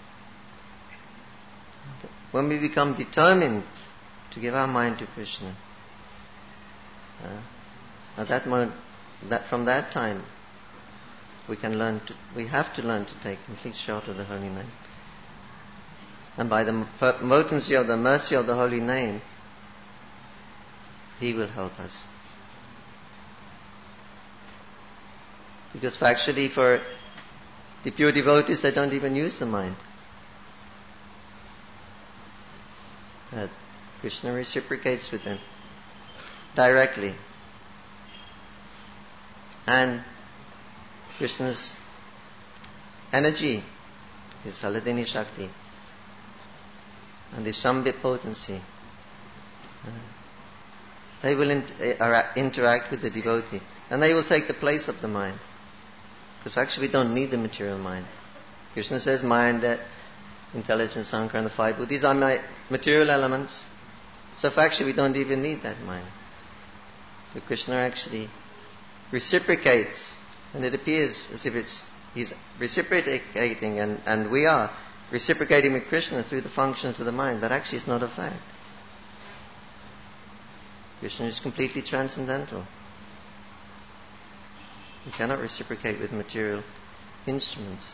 B: When we become determined to give our mind to Krishna, uh, at that moment, that from that time, we can learn to, we have to learn to take complete shelter of the holy name. And by the potency of the mercy of the holy name, he will help us. Because actually for the pure devotees, they don't even use the mind. That Krishna reciprocates with them directly. And Krishna's energy is Haladini Shakti and the Shambhit potency. They will inter- interact with the devotee and they will take the place of the mind. Because actually we don't need the material mind. Krishna says mind, uh, intelligence, ahankara and the five Bhutas, these are my material elements. So if actually we don't even need that mind. But Krishna actually reciprocates And it appears as if it's he's reciprocating, and, and we are reciprocating with Krishna through the functions of the mind, but actually it's not a fact. Krishna is completely transcendental. You cannot reciprocate with material instruments.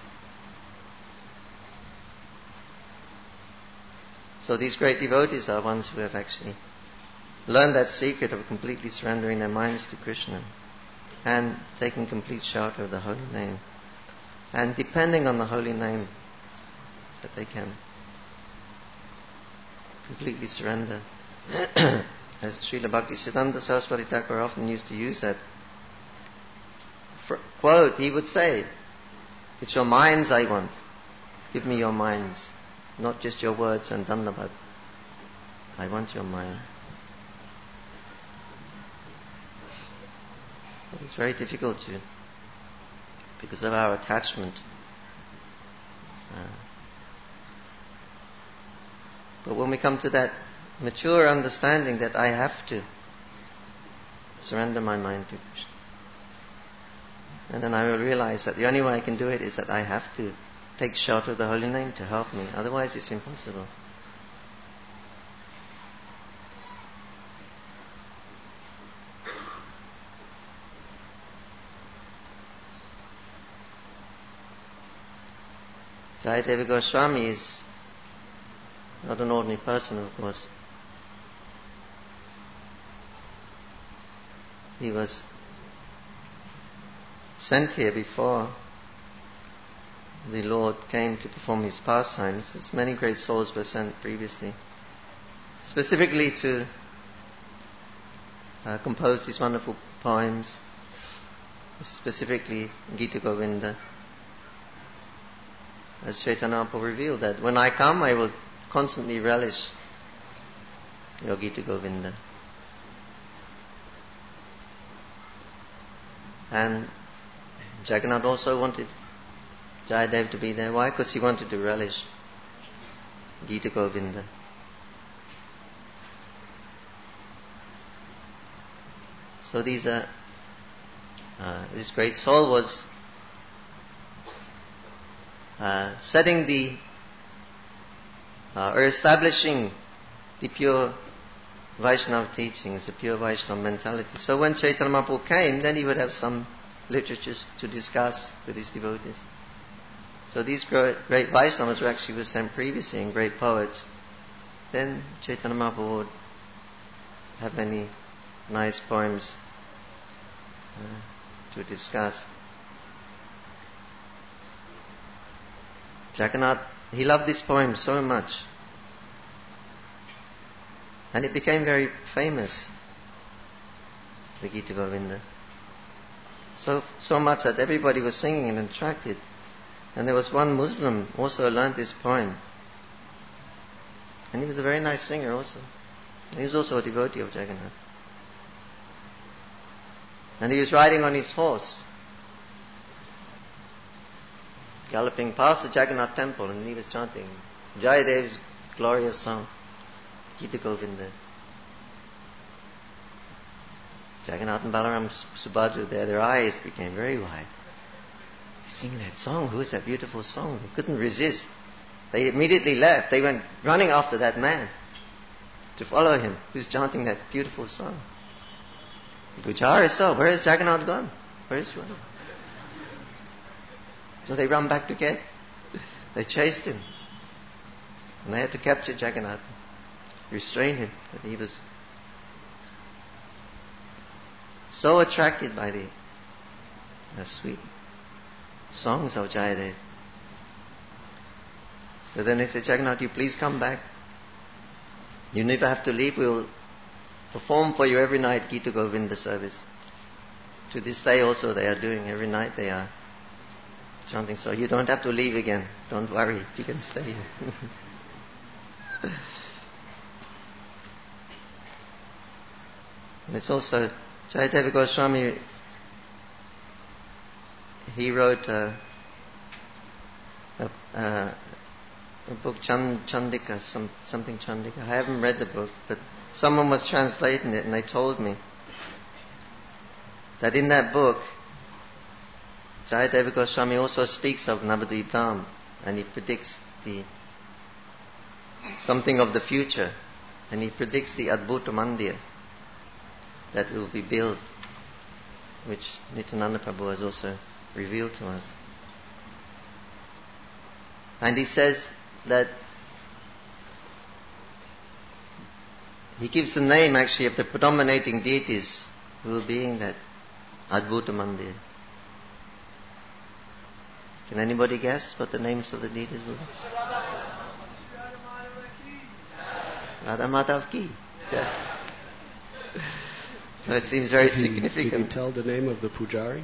B: So these great devotees are ones who have actually learned that secret of completely surrendering their minds to Krishna and taking complete shelter of the holy name, and depending on the holy name that they can completely surrender. As Srila Bhaktisiddhanta Saraswati Thakur often used to use that quote, he would say, "It's your minds I want. Give me your minds, not just your words and dandavat. I want your mind." It's very difficult to, because of our attachment. Uh, but when we come to that mature understanding that I have to surrender my mind to Krishna, and then I will realize that the only way I can do it is that I have to take shelter of the holy name to help me. Otherwise it's impossible. Jayadeva Goswami is not an ordinary person, of course. He was sent here before the Lord came to perform his pastimes, as many great souls were sent previously, specifically to uh, compose these wonderful poems, specifically Gita Govinda. As Chaitanya Mahaprabhu revealed, that when I come, I will constantly relish your Gita Govinda. And Jagannath also wanted Jayadev to be there. Why? Because he wanted to relish Gita Govinda. So these are uh, this great soul was uh, setting the uh, or establishing the pure Vaishnava teachings, the pure Vaishnava mentality. So when Chaitanya Mahaprabhu came, then he would have some literatures to discuss with his devotees. So these great, great Vaishnavas who actually were sent previously, and great poets, then Chaitanya Mahaprabhu would have many nice poems uh, to discuss. Jagannath, he loved this poem so much, and it became very famous, the Gita Govinda. So so much that everybody was singing and attracted. And there was one Muslim also learned this poem. And he was a very nice singer also. And he was also a devotee of Jagannath. And he was riding on his horse, galloping past the Jagannath temple, and he was chanting Jayadev's glorious song, Gita Govinda. Jagannath and Balaram Subhadra there, their eyes became very wide. Singing that song, who is that beautiful song? They couldn't resist. They immediately left. They went running after that man to follow him, who's chanting that beautiful song. Bujara is so, where is Jagannath gone? Where is he gone? So they ran back to get. They chased him. And they had to capture Jagannath, restrain him, but he was so attracted by the, the sweet songs of Jayadev. So then they said, Jagannath, you please come back. You never have to leave. We will perform for you every night Gita Govinda service. To this day also they are doing. Every night they are chanting. So you don't have to leave again. Don't worry. You can stay here. And it's also Jayadeva Goswami, he wrote a, a, a, a book, Chand, Chandika, some, something Chandika. I haven't read the book, but someone was translating it and they told me that in that book Jayadeva Goswami also speaks of Navadvip Dham, and he predicts the something of the future, and he predicts the Adbhuta Mandir that will be built, which Nityananda Prabhu has also revealed to us. And he says that he gives the name actually of the predominating deities who will be in that Adbhuta Mandir. Can anybody guess what the names of the deities will be? Radha Madhav Ki. So it seems very
A: did
B: significant.
A: Did you tell the name of the pujari?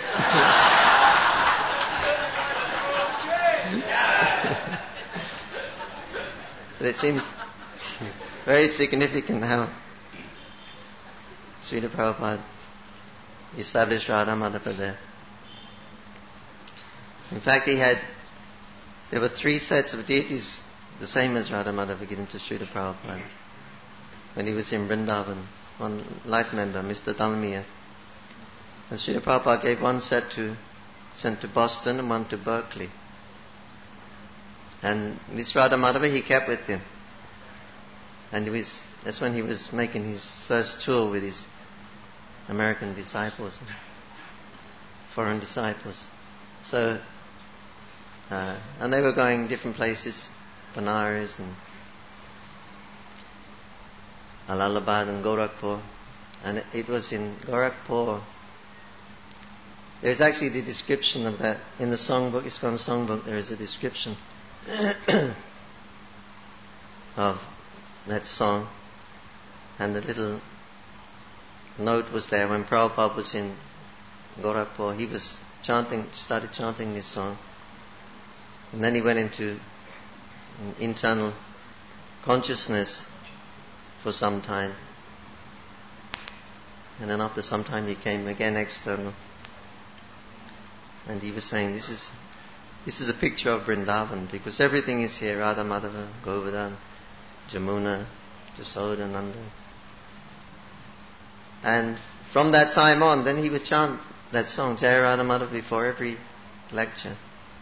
B: But it seems very significant how Srila Prabhupada established Radha Madhava there. In fact, he had, there were three sets of deities, the same as Radha Madhava, given to Srila Prabhupada when he was in Vrindavan. One life member, Mister Dalmia. And Srila Prabhupada gave one set to, sent to Boston and one to Berkeley. And this Radha Madhava he kept with him. And he was, that's when he was making his first tour with his American disciples, and foreign disciples. So, uh, and they were going different places, Benares and Allahabad and Gorakhpur. And it, it was in Gorakhpur. There's actually the description of that in the songbook, ISKCON songbook. There is a description of that song, and the little note was there when Prabhupada was in Gorakhpur. He was chanting, started chanting this song, and then he went into internal consciousness for some time, and then after some time he came again external, and he was saying, this is this is a picture of Vrindavan, because everything is here, Radha Madhava, Govardhan, Jamuna, Jasoda, Nanda. And from that time on, then he would chant that song, Jaya Radha Madhava, before every lecture.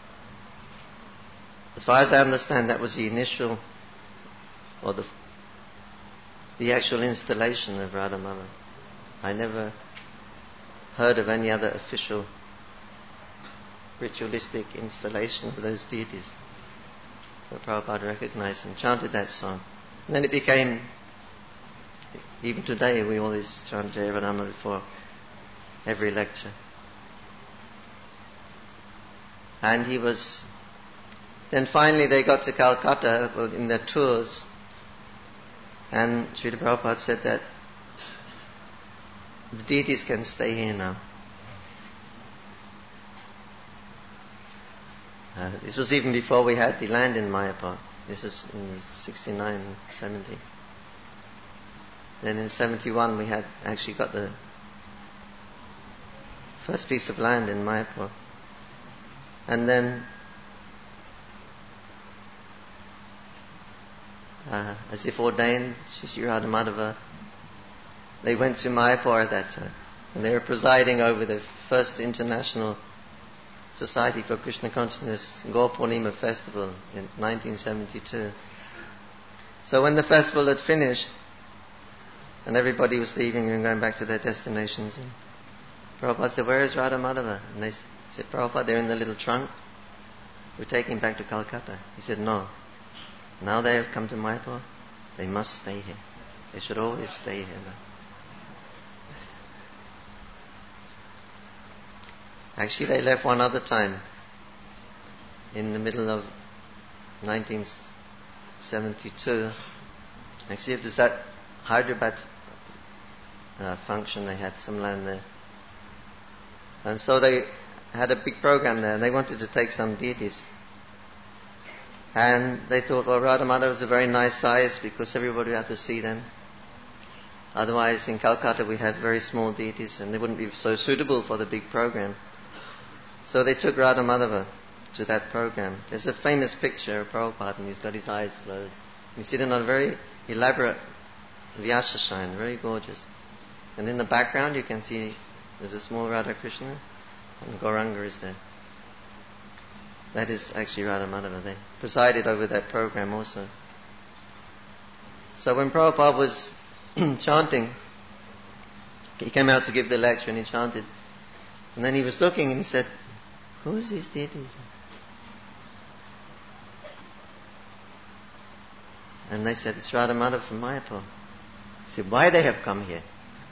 B: As far as I understand, that was the initial, or the the actual installation of Radha Madhava. I never heard of any other official ritualistic installation of those deities. But Prabhupada recognized and chanted that song. And then it became, even today we always chant Jaya Radha Madhava before every lecture. And he was, then finally they got to Calcutta, well, in their tours, and Srila Prabhupada said that the deities can stay here now. Uh, this was even before we had the land in Mayapur. This was in sixty-nine, seventy. Then in seventy-one we had actually got the first piece of land in Mayapur. And then, uh, as if ordained, Shri Radha Madhava, they went to Mayapur at that time. And they were presiding over the first international Society for Krishna Consciousness Gaur Purnima festival in nineteen seventy-two. So when the festival had finished and everybody was leaving and going back to their destinations, and Prabhupada said, "Where is Radha Madhava?" And they said, "Prabhupada, they're in the little trunk. We're taking back to Calcutta." He said, "No. Now they have come to Mayapur. They must stay here. They should always stay here." Actually, they left one other time in the middle of nineteen seventy-two. Actually, it was that Hyderabad uh, function. They had some land there. And so they had a big program there, and they wanted to take some deities. And they thought, well, Radha Madhava was a very nice size because everybody had to see them. Otherwise, in Calcutta, we had very small deities, and they wouldn't be so suitable for the big program. So they took Radha Madhava to that program. There's a famous picture of Prabhupada, and he's got his eyes closed. He's sitting on a very elaborate Vyasasayana, very gorgeous. And in the background you can see there's a small Radha Krishna, and Gauranga is there. That is actually Radha Madhava. They presided over that program also. So when Prabhupada was chanting, he came out to give the lecture and he chanted. And then he was looking and he said, "Who is these deities?" And they said, "It's Radha Madhava from Mayapur." He said, "Why they have come here?"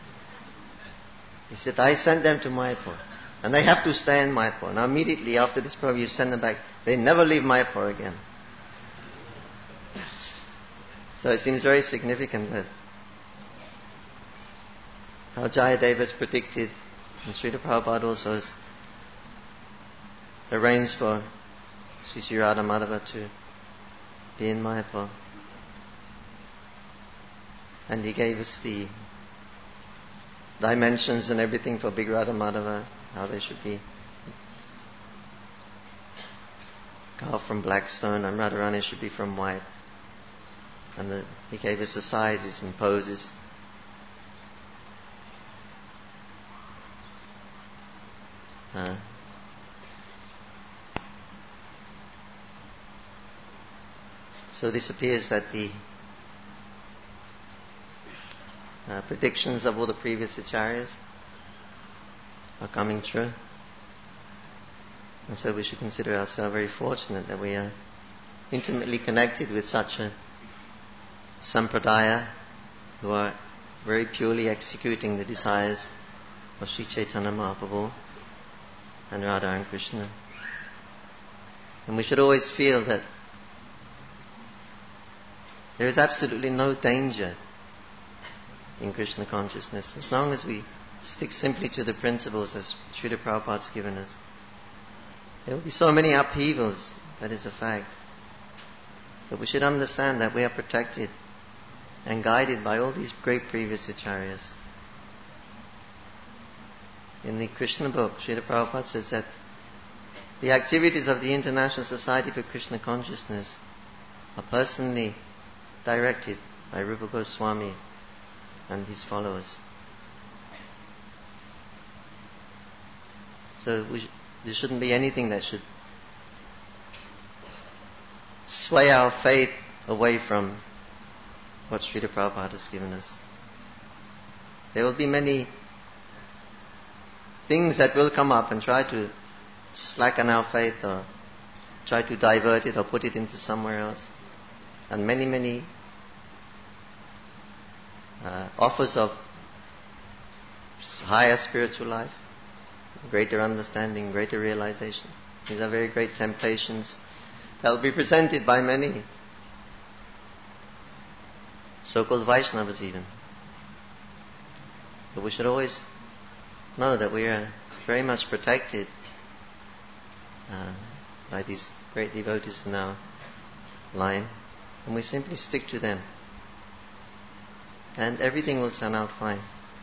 B: He said, "I sent them to Mayapur. And they have to stay in Mayapur. Now immediately after this program you send them back. They never leave Mayapur again." So it seems very significant that how Jayadeva has predicted, and Srila Prabhupada also has arranged for Sri Sri Radha Madhava to be in Mayapur. And he gave us the dimensions and everything for Big Radha Madhava, how they should be carved from black stone, and Radharani should be from white. And the, he gave us the sizes and poses. Uh, so this appears that the uh, predictions of all the previous acharyas are coming true. And so we should consider ourselves very fortunate that we are intimately connected with such a sampradaya who are very purely executing the desires of Sri Chaitanya Mahaprabhu and Radha and Krishna. And we should always feel that there is absolutely no danger in Krishna consciousness as long as we stick simply to the principles as Srila Prabhupada has given us. There will be so many upheavals, that is a fact. But we should understand that we are protected and guided by all these great previous acharyas. In the Krishna book, Srila Prabhupada says that the activities of the International Society for Krishna Consciousness are personally directed by Rupa Goswami and his followers. So we sh- there shouldn't be anything that should sway our faith away from what Srila Prabhupada has given us. There will be many things that will come up and try to slacken our faith or try to divert it or put it into somewhere else. And many, many uh, offers of higher spiritual life, greater understanding, greater realization. These are very great temptations that will be presented by many so-called Vaishnavas even. But we should always know that we are very much protected uh, by these great devotees in our line, and we simply stick to them. And everything will turn out fine.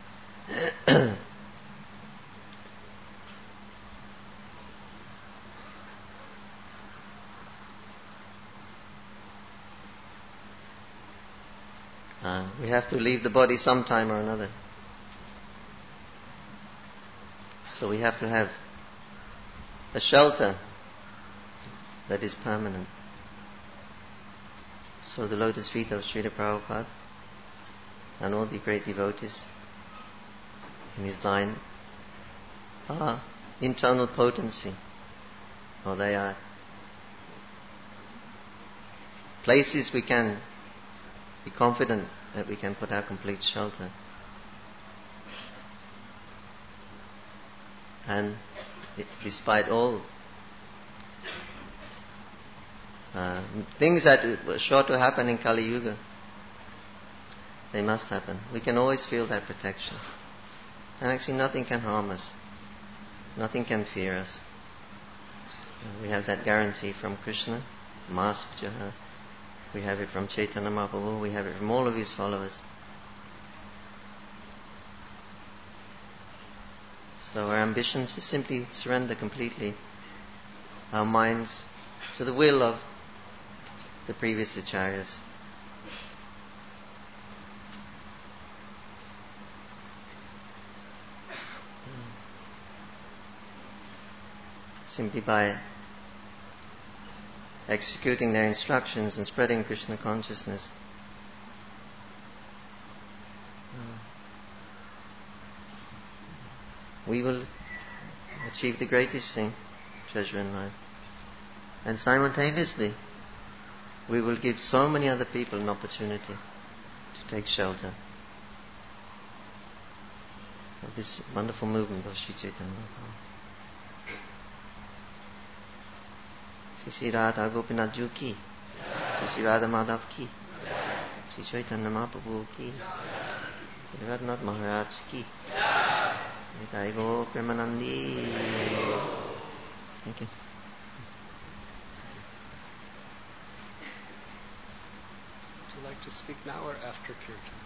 B: Uh, we have to leave the body sometime or another. So we have to have a shelter that is permanent. So the lotus feet of Srila Prabhupada and all the great devotees in his line are internal potency, or they are places we can be confident that we can put our complete shelter. And despite all uh, things that were sure to happen in Kali Yuga, they must happen. We can always feel that protection. And actually nothing can harm us. Nothing can fear us. We have that guarantee from Krishna, Mahasajaha. We have it from Chaitanya Mahaprabhu. We have it from all of his followers. So our ambition is to simply surrender completely our minds to the will of the previous acharyas. simply by executing their instructions and spreading Krishna consciousness. Uh, we will achieve the greatest thing, treasure in life. And simultaneously, we will give so many other people an opportunity to take shelter of this wonderful movement of Sri Chaitanya Mahaprabhu. Sri Sri Radha Gopinath Ji ki, Sri Sri Radha Madhav ki, Sri Chaitanya Mahaprabhu ki, Sri Radhanath Maharaj ki, Nitai Go Premanandi. Thank you.
A: Would you like to speak now or after Kirtan?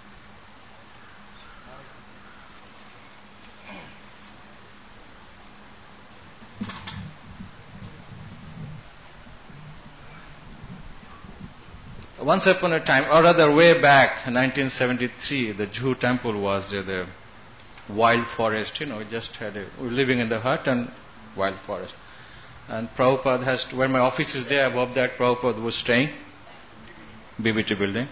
C: Once upon a time, or rather way back, in nineteen seventy-three, the Juhu temple was uh, the wild forest. You know, we just had a, we were living in the hut and wild forest. And Prabhupada has, to, where my office is there, above that Prabhupada was staying, B B T building.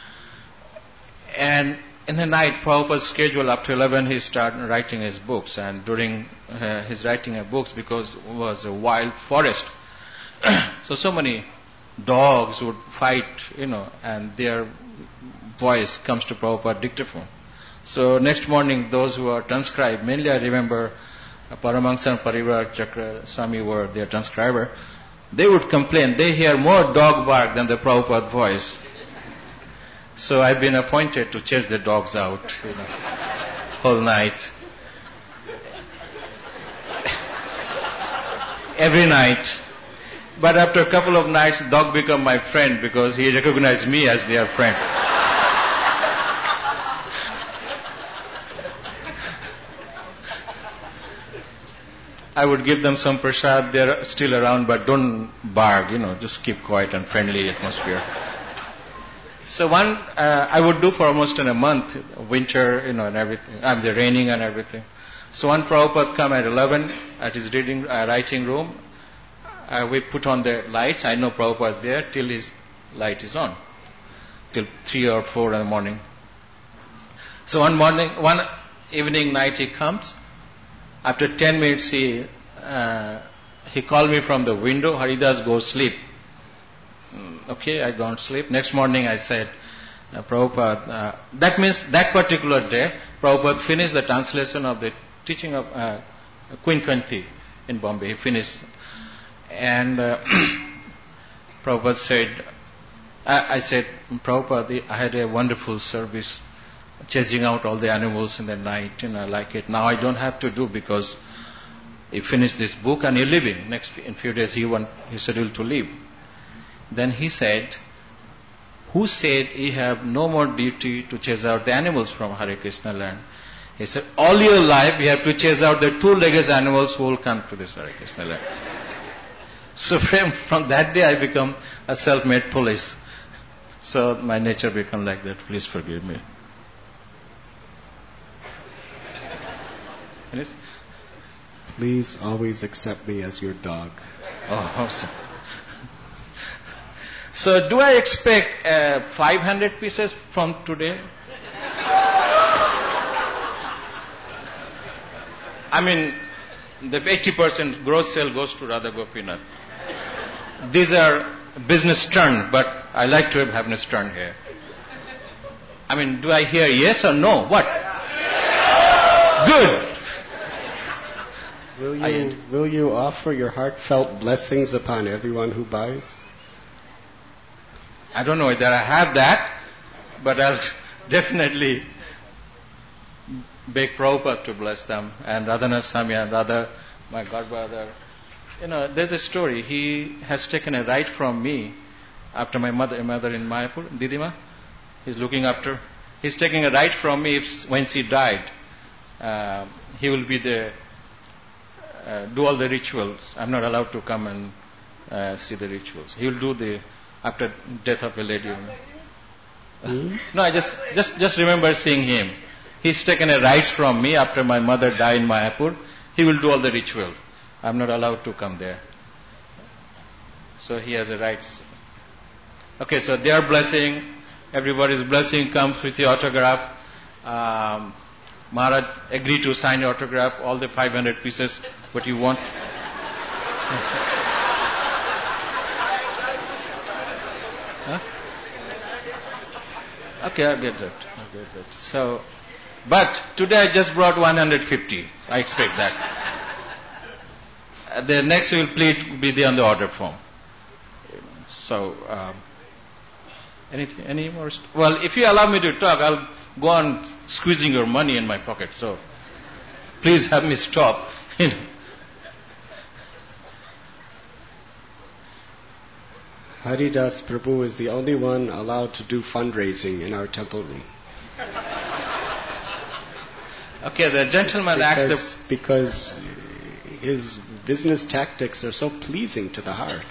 C: And in the night, Prabhupada's schedule up to eleven, he started writing his books. And during uh, his writing of books, because it was a wild forest, so so many dogs would fight, you know, and their voice comes to Prabhupada dictaphone. So next morning, those who are transcribed, mainly I remember uh, Paramahansa and Parivar Chakra Swami were their transcriber, they would complain, they hear more dog bark than the Prabhupada voice. So I've been appointed to chase the dogs out, you know, whole night. Every night. But after a couple of nights, the dog became my friend because he recognized me as their friend. I would give them some prasad, they're still around, but don't bark, you know, just keep quiet and friendly atmosphere. So one, uh, I would do for almost in a month, winter, you know, and everything, I'm the raining and everything. So one Prabhupada come at eleven at his reading, uh, writing room. Uh, we put on the lights. I know Prabhupada there till his light is on, till three or four in the morning. So one morning, one evening, night he comes. After ten minutes, he uh, he called me from the window. Haridas, go sleep. Mm, okay, I go and sleep. Next morning, I said, uh, Prabhupada. Uh, that means that particular day, Prabhupada finished the translation of the teaching of uh, Queen Kanti in Bombay. He finished. And uh, Prabhupada said, I, I said, Prabhupada, I had a wonderful service chasing out all the animals in the night, and I like it. Now I don't have to do because he finished this book and he's leaving. Next, in few days he want, he's scheduled to leave. Then he said, who said he have no more duty to chase out the animals from Hare Krishna land? He said, all your life you have to chase out the two-legged animals who will come to this Hare Krishna land. So from, from that day I become a self-made police. So my nature become like that. Please forgive me. Yes?
A: Please always accept me as your dog.
C: Oh, awesome. So do I expect uh, five hundred pieces from today? I mean, the eighty percent gross sale goes to Radha Gopinath. These are business turn, but I like to have happiness turn here. I mean, do I hear yes or no? What? Good.
A: Will you, will you offer your heartfelt blessings upon everyone who buys?
C: I don't know whether I have that, but I'll definitely beg Prabhupada to bless them, and Radhanath Swami and Radha, my godbrother. You know, there's a story. He has taken a ride from me after my mother, mother in Mayapur, Didima. He's looking after. He's taking a ride from me if, when she died. Uh, he will be the uh, do all the rituals. I'm not allowed to come and uh, see the rituals. He will do the after death of a lady. Hmm? No, I just just just remember seeing him. He's taken a ride from me after my mother died in Mayapur. He will do all the ritual. I'm not allowed to come there. So he has a rights. Okay, so their blessing, everybody's blessing comes with the autograph. Um, Maharaj agreed to sign the autograph, all the five hundred pieces, what you want. Huh? Okay, I'll get that. I'll get that. So, but today I just brought one hundred fifty. I expect that. Uh, the next will plate will be there on the order form. So, um, anything, any more? St- well, if you allow me to talk, I'll go on squeezing your money in my pocket. So, please have me stop. You know.
A: Haridas Prabhu is the only one allowed to do fundraising in our temple room.
C: Okay, the gentleman asked the...
A: Because his business tactics are so pleasing to the heart.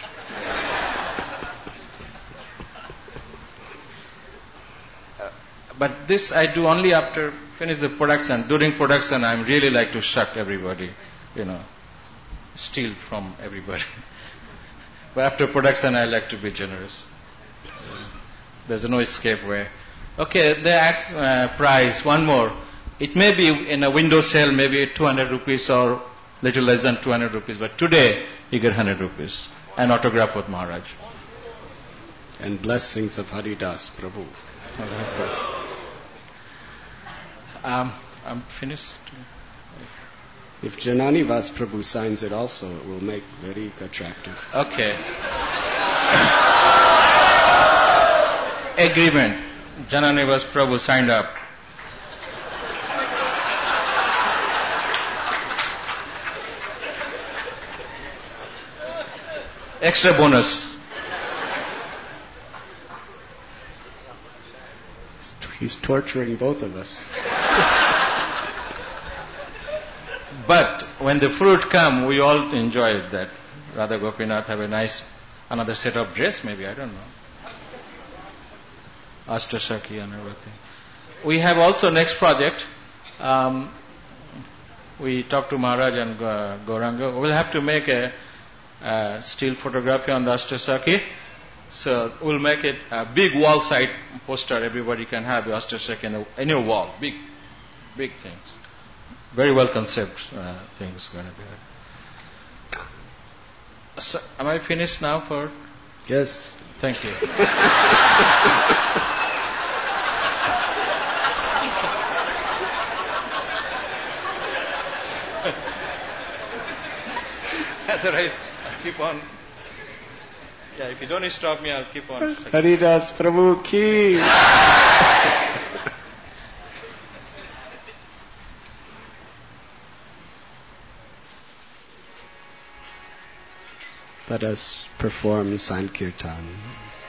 C: Uh, but this I do only after finish the production. During production, I really like to shut everybody, you know, steal from everybody. But after production, I like to be generous. There's no escape way. Okay, they ask uh, price, one more. It may be in a window sale, maybe two hundred rupees or little less than two hundred rupees. But today, you get one hundred rupees. An autograph with Maharaj.
A: And blessings of Haridas Prabhu.
C: Um, I'm finished.
A: If Janani Vas Prabhu signs it also, it will make very attractive.
C: Okay. Agreement. Janani Vas Prabhu signed up. Extra bonus.
A: He's torturing both of us.
C: But when the fruit come, we all enjoy that. Radha Gopinath have a nice, another set of dress maybe, I don't know. Astasaki and everything. We have also next project. Um, we talked to Maharaj and uh, Gauranga. We'll have to make a uh, still photography on the Astasaki. So we'll make it a big wall side poster. Everybody can have the Astasaki in, a, in your wall. Big, big things. Very well conceived uh, things going to be. So, am I finished now for?
A: Yes.
C: Thank you. Otherwise, I'll keep on. Yeah, if you don't stop me, I'll keep on.
A: Haridas Prabhu ki. Let us perform Sankirtan.